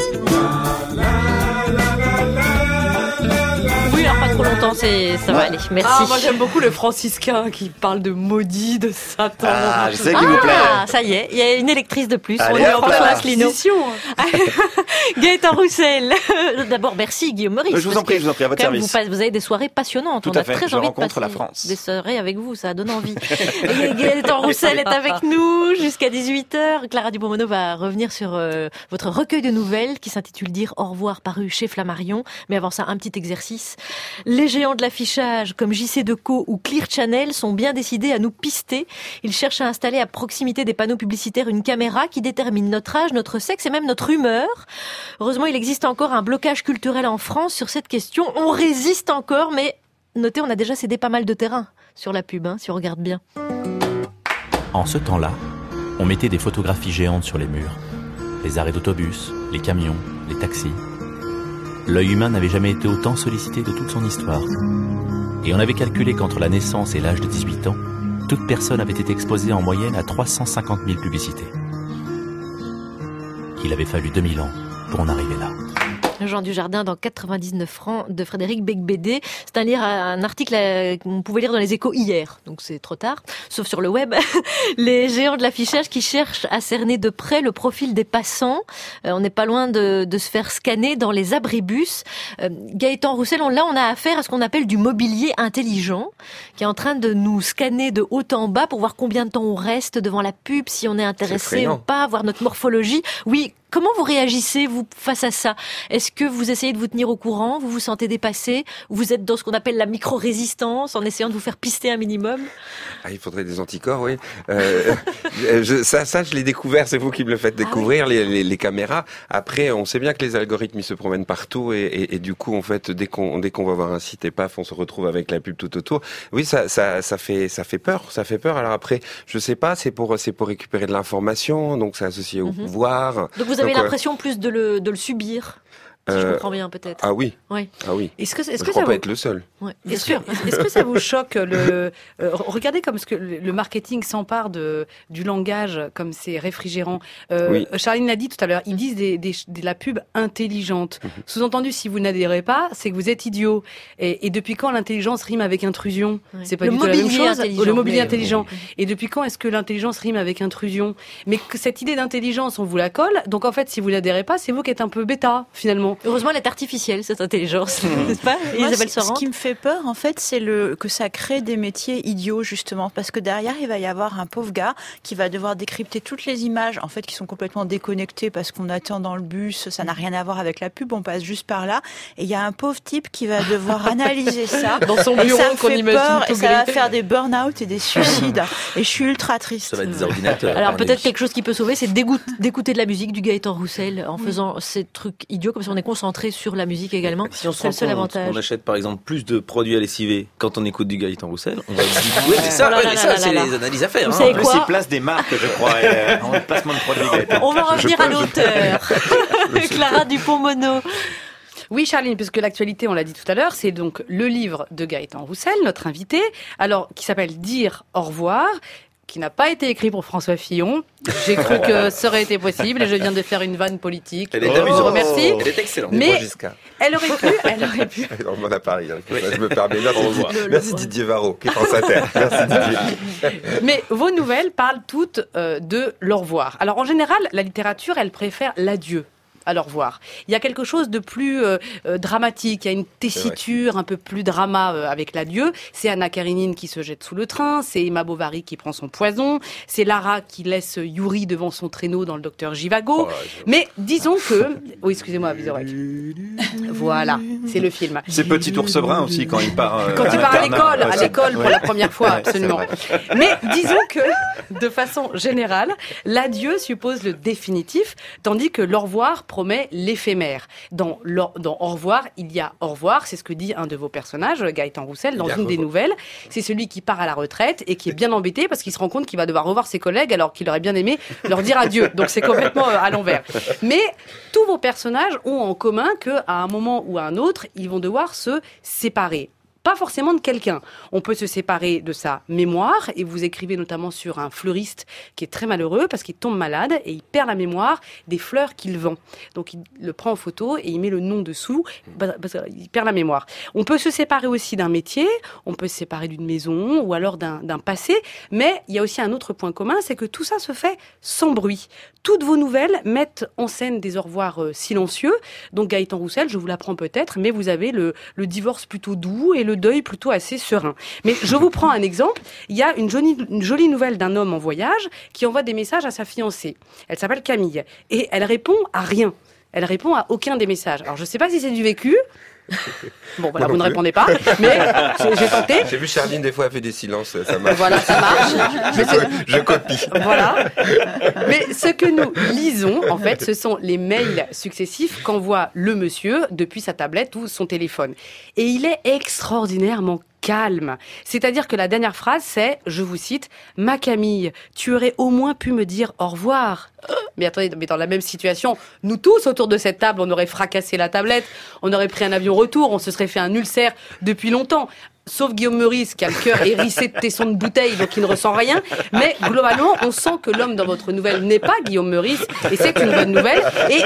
Pas trop longtemps, ça va aller. Merci. Moi j'aime beaucoup le franciscain qui parle de maudit, de Satan. Je sais qu'il vous plaît. Ça y est, il y a une électrice de plus. Allez, On est François Asselineau. Gaëtan Roussel. D'abord, merci Guillaume Meurice. Je vous en prie, à votre service. Vous avez des soirées passionnantes. Tout on a à fait. très envie de passer la France. des soirées avec vous, ça donne envie. Gaëtan Roussel est avec nous jusqu'à 18h. Clara Dupont-Moreau va revenir sur votre recueil de nouvelles qui s'intitule Dire au revoir, paru chez Flammarion. Mais avant ça, un petit exercice. Les géants de l'affichage comme JC Decaux ou Clear Channel sont bien décidés à nous pister. Ils cherchent à installer à proximité des panneaux publicitaires une caméra qui détermine notre âge, notre sexe et même notre humeur. Heureusement, il existe encore un blocage culturel en France sur cette question. On résiste encore, mais notez, on a déjà cédé pas mal de terrain sur la pub, si on regarde bien. En ce temps-là, on mettait des photographies géantes sur les murs. Les arrêts d'autobus, les camions, les taxis. L'œil humain n'avait jamais été autant sollicité de toute son histoire. Et on avait calculé qu'entre la naissance et l'âge de 18 ans, toute personne avait été exposée en moyenne à 350 000 publicités. Il avait fallu 2000 ans pour en arriver là. Jean Dujardin dans 99 francs de Frédéric Becbédé. C'est un article qu'on pouvait lire dans les Échos hier, donc c'est trop tard, sauf sur le web. Les géants de l'affichage qui cherchent à cerner de près le profil des passants. On n'est pas loin de se faire scanner dans les abribus. Gaëtan Roussel, on a affaire à ce qu'on appelle du mobilier intelligent, qui est en train de nous scanner de haut en bas pour voir combien de temps on reste devant la pub, si on est intéressé ou pas, voir notre morphologie. Oui. Comment vous réagissez, vous, face à ça ? Est-ce que vous essayez de vous tenir au courant ? Vous vous sentez dépassé ? Vous êtes dans ce qu'on appelle la micro-résistance, en essayant de vous faire pister un minimum ? Il faudrait des anticorps, oui. Ça, je l'ai découvert, c'est vous qui me le faites découvrir, les caméras. Après, on sait bien que les algorithmes, ils se promènent partout, et du coup, en fait, dès qu'on va voir un site et paf, on se retrouve avec la pub tout autour. Oui, ça fait peur. Alors après, je sais pas, c'est pour récupérer de l'information, donc c'est associé au pouvoir. Donc vous avez l'impression plus de le subir. Si je comprends bien, peut-être. Ah oui. Ouais. Ah oui. Est-ce que je crois pas être le seul. Ouais. Est-ce que ça vous choque regardez comme le marketing s'empare du langage, comme c'est réfrigérant. Oui. Charline l'a dit tout à l'heure, ils disent de la pub intelligente. Sous-entendu, si vous n'adhérez pas, c'est que vous êtes idiot. Et depuis quand l'intelligence rime avec intrusion? C'est pas du tout la même chose. Le mobilier intelligent. Et depuis quand est-ce que l'intelligence rime avec intrusion? Mais que cette idée d'intelligence, on vous la colle. Donc en fait, si vous n'adhérez pas, c'est vous qui êtes un peu bêta, finalement. Heureusement, elle est artificielle, cette intelligence, n'est-ce pas, Isabelle Sorand? Ce qui me fait peur, en fait, c'est que ça crée des métiers idiots, justement, parce que derrière, il va y avoir un pauvre gars qui va devoir décrypter toutes les images, en fait, qui sont complètement déconnectées parce qu'on attend dans le bus, ça n'a rien à voir avec la pub, on passe juste par là, et il y a un pauvre type qui va devoir analyser ça dans son bureau, et ça me qu'on fait imagine peur, tout et ça va faire des burn-out et des suicides, et je suis ultra triste. Ça va être des ordinateurs. Alors peut-être quelque chose qui peut sauver, c'est d'écouter de la musique du Gaëtan Roussel en faisant ces trucs idiots, comme si on est concentré sur la musique également. Si on se c'est le seul avantage. On achète par exemple plus de produits à lessiver quand on écoute du Gaëtan Roussel, on va se dire oui, c'est ça, c'est les analyses à faire. Vous savez quoi ? En plus, il place des marques, je crois, en placement de produits Gaëtan. On va revenir à l'auteur. Clara Dupont-Mono. Oui, Charline, puisque l'actualité, on l'a dit tout à l'heure, c'est donc le livre de Gaëtan Roussel, notre invité, alors qui s'appelle Dire au revoir, qui n'a pas été écrit pour François Fillon. J'ai cru que ça aurait été possible et je viens de faire une vanne politique. Elle est amusante. Je vous remercie. Elle est excellente. Mais elle aurait pu. On m'en a parlé. Je me permets. Merci Didier Varro, qui pense à terre. Merci Didier. Mais vos nouvelles parlent toutes de l'au revoir. Alors en général, la littérature, elle préfère l'adieu à l'au revoir. Il y a quelque chose de plus dramatique, il y a une tessiture un peu plus drama avec l'adieu. C'est Anna Karénine qui se jette sous le train, c'est Emma Bovary qui prend son poison, c'est Lara qui laisse Yuri devant son traîneau dans le Docteur Zhivago. Mais disons que... Oui, excusez-moi, Vizorek. Voilà, c'est le film. C'est Petit Ours Brun aussi quand il part quand il part à l'école pour la première fois, absolument. Mais disons que, de façon générale, l'adieu suppose le définitif, tandis que l'au revoir promet l'éphémère. Dans au revoir, il y a au revoir, c'est ce que dit un de vos personnages, Gaëtan Roussel, dans une des nouvelles. C'est celui qui part à la retraite et qui est bien embêté parce qu'il se rend compte qu'il va devoir revoir ses collègues alors qu'il aurait bien aimé leur dire adieu. Donc c'est complètement à l'envers. Mais tous vos personnages ont en commun qu'à un moment ou à un autre, ils vont devoir se séparer. Pas forcément de quelqu'un. On peut se séparer de sa mémoire, et vous écrivez notamment sur un fleuriste qui est très malheureux parce qu'il tombe malade et il perd la mémoire des fleurs qu'il vend. Donc il le prend en photo et il met le nom dessous parce qu'il perd la mémoire. On peut se séparer aussi d'un métier, on peut se séparer d'une maison ou alors d'un passé, mais il y a aussi un autre point commun, c'est que tout ça se fait sans bruit. Toutes vos nouvelles mettent en scène des au revoir silencieux. Donc Gaëtan Roussel, je vous l'apprends peut-être, mais vous avez le divorce plutôt doux et le deuil plutôt assez serein. Mais je vous prends un exemple. Il y a une jolie nouvelle d'un homme en voyage qui envoie des messages à sa fiancée. Elle s'appelle Camille et elle répond à rien. Elle répond à aucun des messages. Alors je ne sais pas si c'est du vécu. Bon, voilà, vous ne répondez pas, mais j'ai tenté. J'ai vu Charline, des fois, elle fait des silences, ça marche. Voilà, ça marche. Je copie. Voilà. Mais ce que nous lisons, en fait, ce sont les mails successifs qu'envoie le monsieur depuis sa tablette ou son téléphone. Et il est extraordinairement calme. C'est-à-dire que la dernière phrase, c'est, je vous cite, « Ma Camille, tu aurais au moins pu me dire au revoir. » Mais attendez, mais dans la même situation, nous tous autour de cette table, on aurait fracassé la tablette, on aurait pris un avion retour, on se serait fait un ulcère depuis longtemps. Sauf Guillaume Meurice, qui a le cœur hérissé de tessons de bouteille, donc il ne ressent rien. Mais globalement, on sent que l'homme dans votre nouvelle n'est pas Guillaume Meurice, et c'est une bonne nouvelle. Et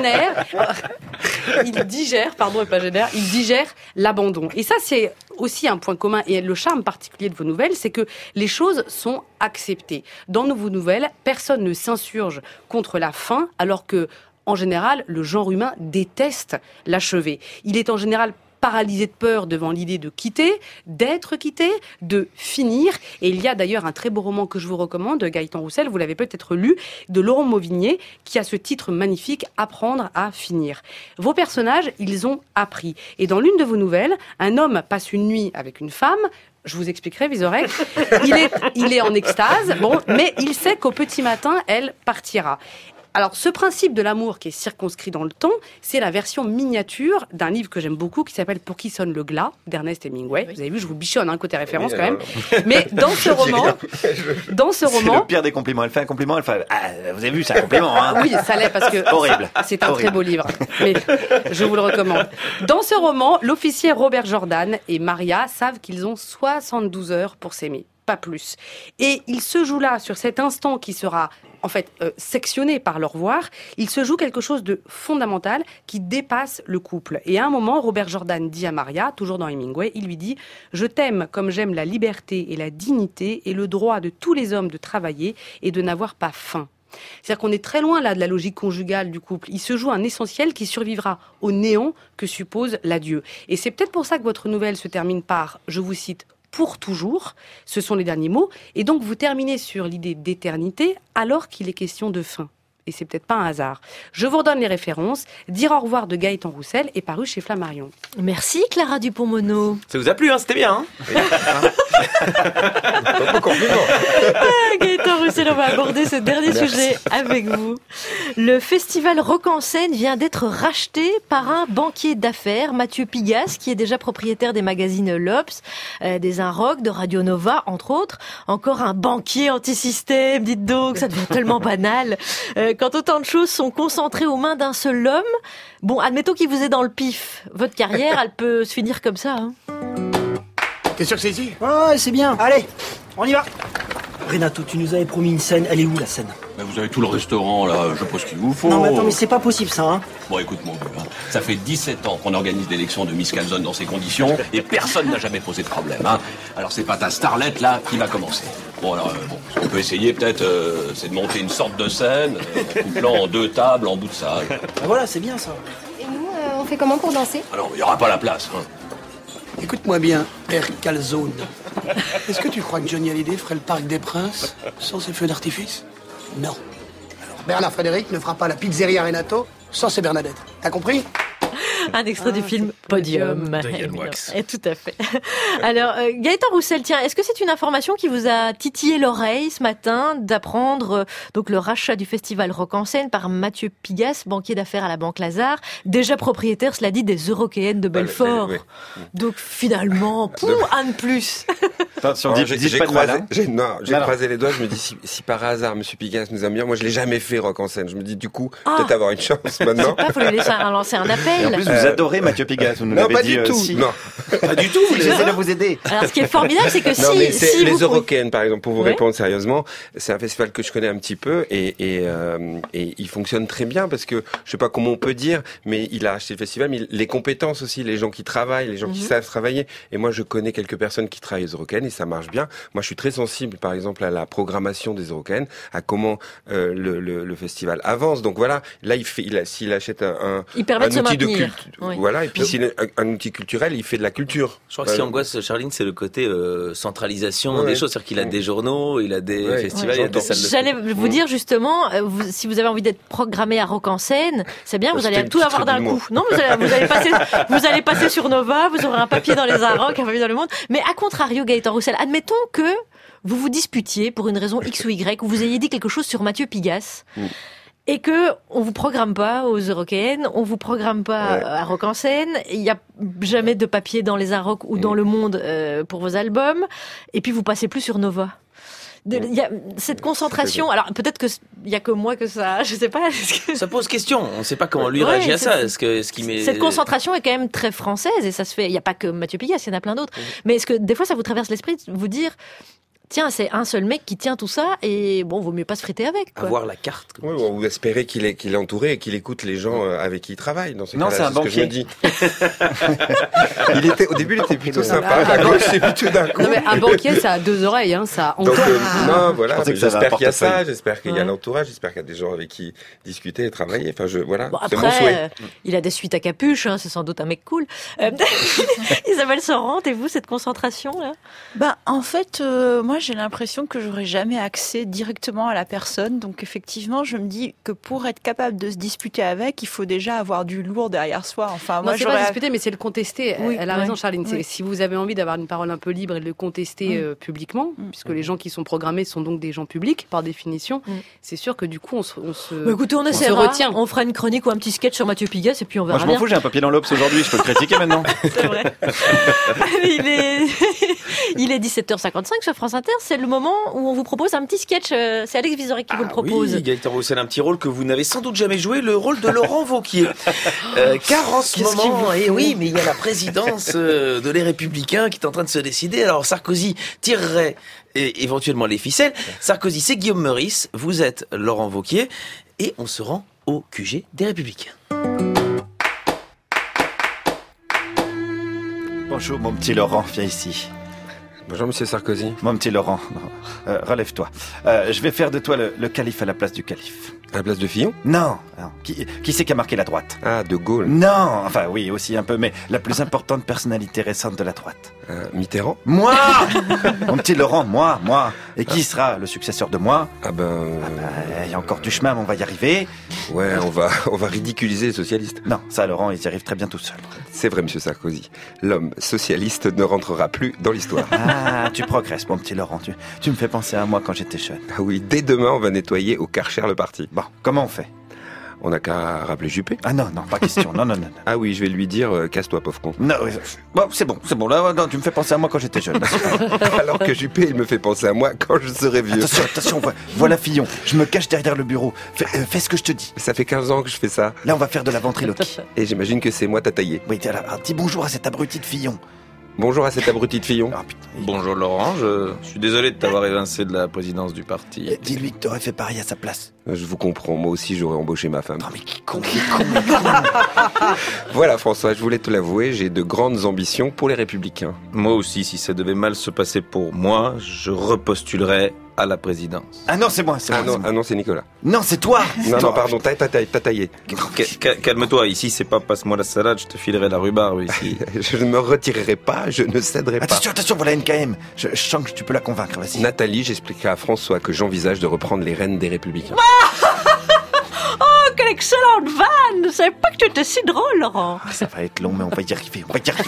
il digère l'abandon. Et ça, c'est aussi un point commun, et le charme particulier de vos nouvelles, c'est que les choses sont acceptées. Dans vos nouvelles, personne ne s'insurge contre la fin, alors que, en général, le genre humain déteste l'achever. Il est en général paralysé de peur devant l'idée de quitter, d'être quitté, de finir. Et il y a d'ailleurs un très beau roman que je vous recommande, de Gaëtan Roussel, vous l'avez peut-être lu, de Laurent Mauvigné, qui a ce titre magnifique, « Apprendre à finir ». Vos personnages, ils ont appris. Et dans l'une de vos nouvelles, un homme passe une nuit avec une femme. Je vous expliquerai, Vizorek. Il est en extase, bon, mais il sait qu'au petit matin, elle partira. Alors, ce principe de l'amour qui est circonscrit dans le temps, c'est la version miniature d'un livre que j'aime beaucoup qui s'appelle Pour qui sonne le glas d'Ernest Hemingway. Oui. Vous avez vu, je vous bichonne côté référence quand même. Mais dans ce roman, c'est le pire des compliments. Elle fait un compliment, elle fait vous avez vu, c'est un compliment. Hein. Oui, ça l'est parce que horrible. C'est un très beau livre. Mais je vous le recommande. Dans ce roman, l'officier Robert Jordan et Maria savent qu'ils ont 72 heures pour s'aimer, pas plus. Et il se joue là sur cet instant qui sera en fait sectionné par leur voir, il se joue quelque chose de fondamental qui dépasse le couple. Et à un moment, Robert Jordan dit à Maria, toujours dans Hemingway, il lui dit « Je t'aime comme j'aime la liberté et la dignité et le droit de tous les hommes de travailler et de n'avoir pas faim. » C'est-à-dire qu'on est très loin là de la logique conjugale du couple. Il se joue un essentiel qui survivra au néant que suppose l'adieu. Et c'est peut-être pour ça que votre nouvelle se termine par, je vous cite, pour toujours, ce sont les derniers mots, et donc vous terminez sur l'idée d'éternité alors qu'il est question de fin. Et c'est peut-être pas un hasard. Je vous redonne les références. Dire au revoir de Gaëtan Roussel est paru chez Flammarion. Merci Clara Dupont-Mono. Ça vous a plu, hein, c'était bien. Gaëtan Roussel, on va aborder ce dernier sujet avec vous. Le festival Rock en Seine vient d'être racheté par un banquier d'affaires, Mathieu Pigasse, qui est déjà propriétaire des magazines L'Obs, des Inrock, de Radio Nova, entre autres. Encore un banquier anti-système, dites donc, ça devient tellement banal. Quand autant de choses sont concentrées aux mains d'un seul homme, bon, admettons qu'il vous est dans le pif. Votre carrière, elle peut se finir comme ça. Hein. T'es sûr que c'est ici ? Ouais, c'est bien. Allez, on y va. Renato, tu nous avais promis une scène. Elle est où, la scène ? Mais vous avez tout le restaurant, là. Je sais pas ce qu'il vous faut. Non, mais attends, mais c'est pas possible, ça, hein. Bon, écoute, mon vieux, hein. Ça fait 17 ans qu'on organise l'élection de Miss Calzone dans ces conditions, et personne n'a jamais posé de problème, hein. Alors, c'est pas ta starlette, là, qui va commencer. Bon, alors, ce qu'on peut essayer, peut-être, c'est de monter une sorte de scène, en couplant en 2 tables, en bout de salle. Ben voilà, c'est bien, ça. Et nous, on fait comment pour danser ? Alors, il y aura pas la place, hein. Écoute-moi bien, Père Calzone. Est-ce que tu crois que Johnny Hallyday ferait le Parc des Princes sans ses feux d'artifice ? Non. Alors Bernard Frédéric ne fera pas la pizzeria Renato sans ses Bernadettes. T'as compris ? Un extrait du film Podium. De Yann Wax. Et tout à fait. Alors, Gaëtan Roussel, tiens, est-ce que c'est une information qui vous a titillé l'oreille ce matin d'apprendre donc le rachat du festival Rock en Seine par Mathieu Pigasse, banquier d'affaires à la Banque Lazare, déjà propriétaire, cela dit, des Eurockéennes de Belfort. Oui. Donc finalement, un de plus. Attention, j'ai croisé les doigts, je me dis si par hasard Monsieur Pigasse nous aime bien, moi je l'ai jamais fait Rock en Scène. Je me dis du coup, peut-être avoir une chance maintenant. Je sais pas, faut lui laisser lancer un appel. Et en plus, vous adorez Mathieu Pigasse, vous nous l'avez dit. Non, pas du tout. Si. Non, pas du tout. J'essaie de vous aider. Alors, ce qui est formidable, c'est que si les Eurockéennes, par exemple, pour vous répondre sérieusement, c'est un festival que je connais un petit peu et il fonctionne très bien parce que je sais pas comment on peut dire, mais il a acheté le festival, mais les compétences aussi, les gens qui travaillent, les gens qui savent travailler. Et moi, je connais quelques personnes qui travaillent aux Eurockéennes et ça marche bien. Moi, je suis très sensible, par exemple, à la programmation des Eurockéennes, à comment le festival avance. Donc voilà, là, s'il achète un outil de culte, voilà, et puis s'il un outil culturel, il fait de la culture. Je crois que ce qui angoisse Charline, c'est le côté centralisation des choses, c'est-à-dire qu'il a des journaux, il a des festivals, il a des salles de J'allais vous dire justement, si vous avez envie d'être programmé à Rock en Seine, c'est bien, vous allez tout avoir d'un coup. Non, vous allez passer sur Nova, vous aurez un papier dans les Inrock, un papier dans Le Monde. Mais à contrario, Gaëtan Roussel, admettons que vous vous disputiez pour une raison X ou Y, ou vous ayez dit quelque chose sur Mathieu Pigasse. Et que on vous programme pas aux Eurockéennes, on vous programme pas à Rock en Seine, il y a jamais de papier dans les Inrock ou dans Le Monde pour vos albums, et puis vous passez plus sur Nova. Il y a cette concentration. Alors peut-être que il y a que moi que ça, je sais pas. Ça pose question. On ne sait pas comment lui réagit à ça. Cette concentration est quand même très française et ça se fait. Il n'y a pas que Mathieu Pigasse, il y en a plein d'autres. Mais est-ce que des fois ça vous traverse l'esprit de vous dire? Tiens, c'est un seul mec qui tient tout ça et bon, vaut mieux pas se friter avec. Quoi. Avoir la carte. Oui, ou espérer qu'il est entouré et qu'il écoute les gens avec qui il travaille. Dans ce non, c'est un banquier. Au début, il était plutôt sympa. À gauche, c'est plutôt d'un coup. Non, mais un banquier, ça a 2 oreilles, hein, ça entoure. Non, voilà. J'espère qu'il y a ça, j'espère qu'il y a l'entourage, j'espère qu'il y a des gens avec qui discuter et travailler. Enfin, voilà. Bon, c'est mon souhait. Il a des suites à capuche, hein, c'est sans doute un mec cool. Isabelle Sorante, et vous, cette concentration, là? En fait, moi, moi, j'ai l'impression que j'aurais jamais accès directement à la personne. Donc, effectivement, je me dis que pour être capable de se disputer avec, il faut déjà avoir du lourd derrière soi. Enfin, moi, c'est pas disputer, mais c'est le contester. Oui, elle a raison, Charline. Oui. Si vous avez envie d'avoir une parole un peu libre et de le contester publiquement, puisque les gens qui sont programmés sont donc des gens publics, par définition, c'est sûr que du coup, on se écoutez, on retient. On fera une chronique ou un petit sketch sur Mathieu Pigasse et puis on verra bien. Moi, je m'en fous, j'ai un papier dans l'Obs aujourd'hui, je peux le critiquer maintenant. C'est vrai. Il est 17h55 sur France Inter, c'est le moment où on vous propose un petit sketch. C'est Alex Vizorek qui vous le propose. Oui, Gaëtan Roussel, un petit rôle que vous n'avez sans doute jamais joué, le rôle de Laurent Wauquiez. Car en ce moment, mais il y a la présidence de les Républicains qui est en train de se décider. Alors Sarkozy tirerait éventuellement les ficelles. Sarkozy, c'est Guillaume Meurice, vous êtes Laurent Wauquiez, et on se rend au QG des Républicains. Bonjour mon petit Laurent, viens ici. Bonjour Monsieur Sarkozy. Mon petit Laurent, relève-toi. Je vais faire de toi le calife à la place du calife. À la place de Fillon ? Non. Qui c'est qui a marqué la droite ? Ah, De Gaulle. Non, enfin oui, aussi un peu, mais la plus importante personnalité récente de la droite. Mitterrand ? Moi. Mon petit Laurent, moi. Et qui sera le successeur de moi ? Il y a encore du chemin, mais on va y arriver. Ouais, on va ridiculiser les socialistes. Non, ça Laurent, ils y arrivent très bien tout seuls. C'est vrai, Monsieur Sarkozy. L'homme socialiste ne rentrera plus dans l'histoire. Ah, tu progresses, mon petit Laurent. Tu me fais penser à moi quand j'étais jeune. Ah oui, dès demain, on va nettoyer au Karcher le parti. Bon, comment on fait ? On n'a qu'à rappeler Juppé. Ah non, pas question. Non. Ah oui, je vais lui dire, casse-toi, pauvre con. Non, bon, c'est bon. Là, non, tu me fais penser à moi quand j'étais jeune. Alors que Juppé, il me fait penser à moi quand je serai vieux. Attention, voilà Fillon. Je me cache derrière le bureau. Fais ce que je te dis. Ça fait 15 ans que je fais ça. Là, on va faire de la ventriloquie. Et j'imagine que c'est moi t'as taillé. Oui, dis bonjour à cet abruti de Fillon. Bonjour à cet abruti de Fillon. Bonjour Laurent, je suis désolé de t'avoir évincé de la présidence du parti. Dis-lui que t'aurais fait pareil à sa place. Je vous comprends, moi aussi j'aurais embauché ma femme. Non mais qui con. Voilà François, je voulais te l'avouer, j'ai de grandes ambitions pour les Républicains. Moi aussi, si ça devait mal se passer pour moi, je repostulerais à la présidence. Ah non, c'est moi. Ah non, c'est Nicolas. Non, c'est toi. Non, pardon, t'as taillé. Calme-toi, ici c'est pas passe-moi la salade, je te filerai la rhubarbe ici. Je ne me retirerai pas, je ne céderai pas. Attention, voilà NKM. Je sens que tu peux la convaincre, vas-y. Nathalie, j'expliquerai à François que j'envisage de reprendre les rênes des Républicains. Oh, quelle excellente vanne! Je savais pas que tu étais si drôle, Laurent. Ça va être long, mais on va y arriver.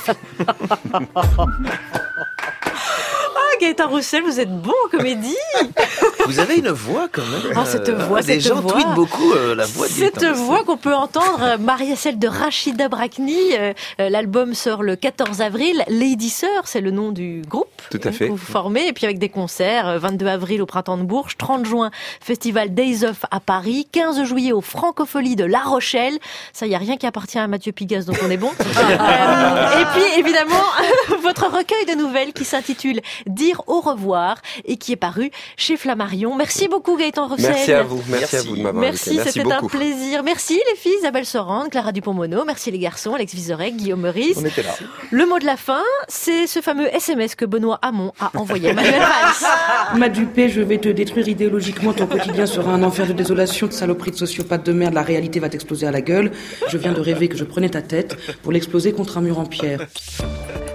Gaëtan Roussel, vous êtes bon en comédie. Vous avez une voix quand même. Oh, cette voix, les gens tweetent beaucoup la voix de cette voix qu'on peut entendre, mariée à celle de Rachida Brakni. L'album sort le 14 avril. Lady Sœur, c'est le nom du groupe. Tout à fait. Que vous formez. Et puis avec des concerts, 22 avril au Printemps de Bourges, 30 juin, festival Days Off à Paris, 15 juillet au Francofolie de La Rochelle. Ça, il n'y a rien qui appartient à Mathieu Pigasse, donc on est bon. Et puis, évidemment, votre recueil de nouvelles qui s'intitule Dire au revoir et qui est paru chez Flammarion. Merci beaucoup Gaëtan Roussel. Merci à vous de m'avoir invité. Merci, c'était un plaisir. Merci les filles, Isabelle Sorand, Clara Dupont-Mono. Merci les garçons, Alex Vizorek, Guillaume Meurice. On était là. Le mot de la fin, c'est ce fameux SMS que Benoît Hamon a envoyé à Manuel Valls. M'a dupé, je vais te détruire idéologiquement, ton quotidien sera un enfer de désolation, de saloperie de sociopathe de merde, la réalité va t'exploser à la gueule. Je viens de rêver que je prenais ta tête pour l'exploser contre un mur en pierre.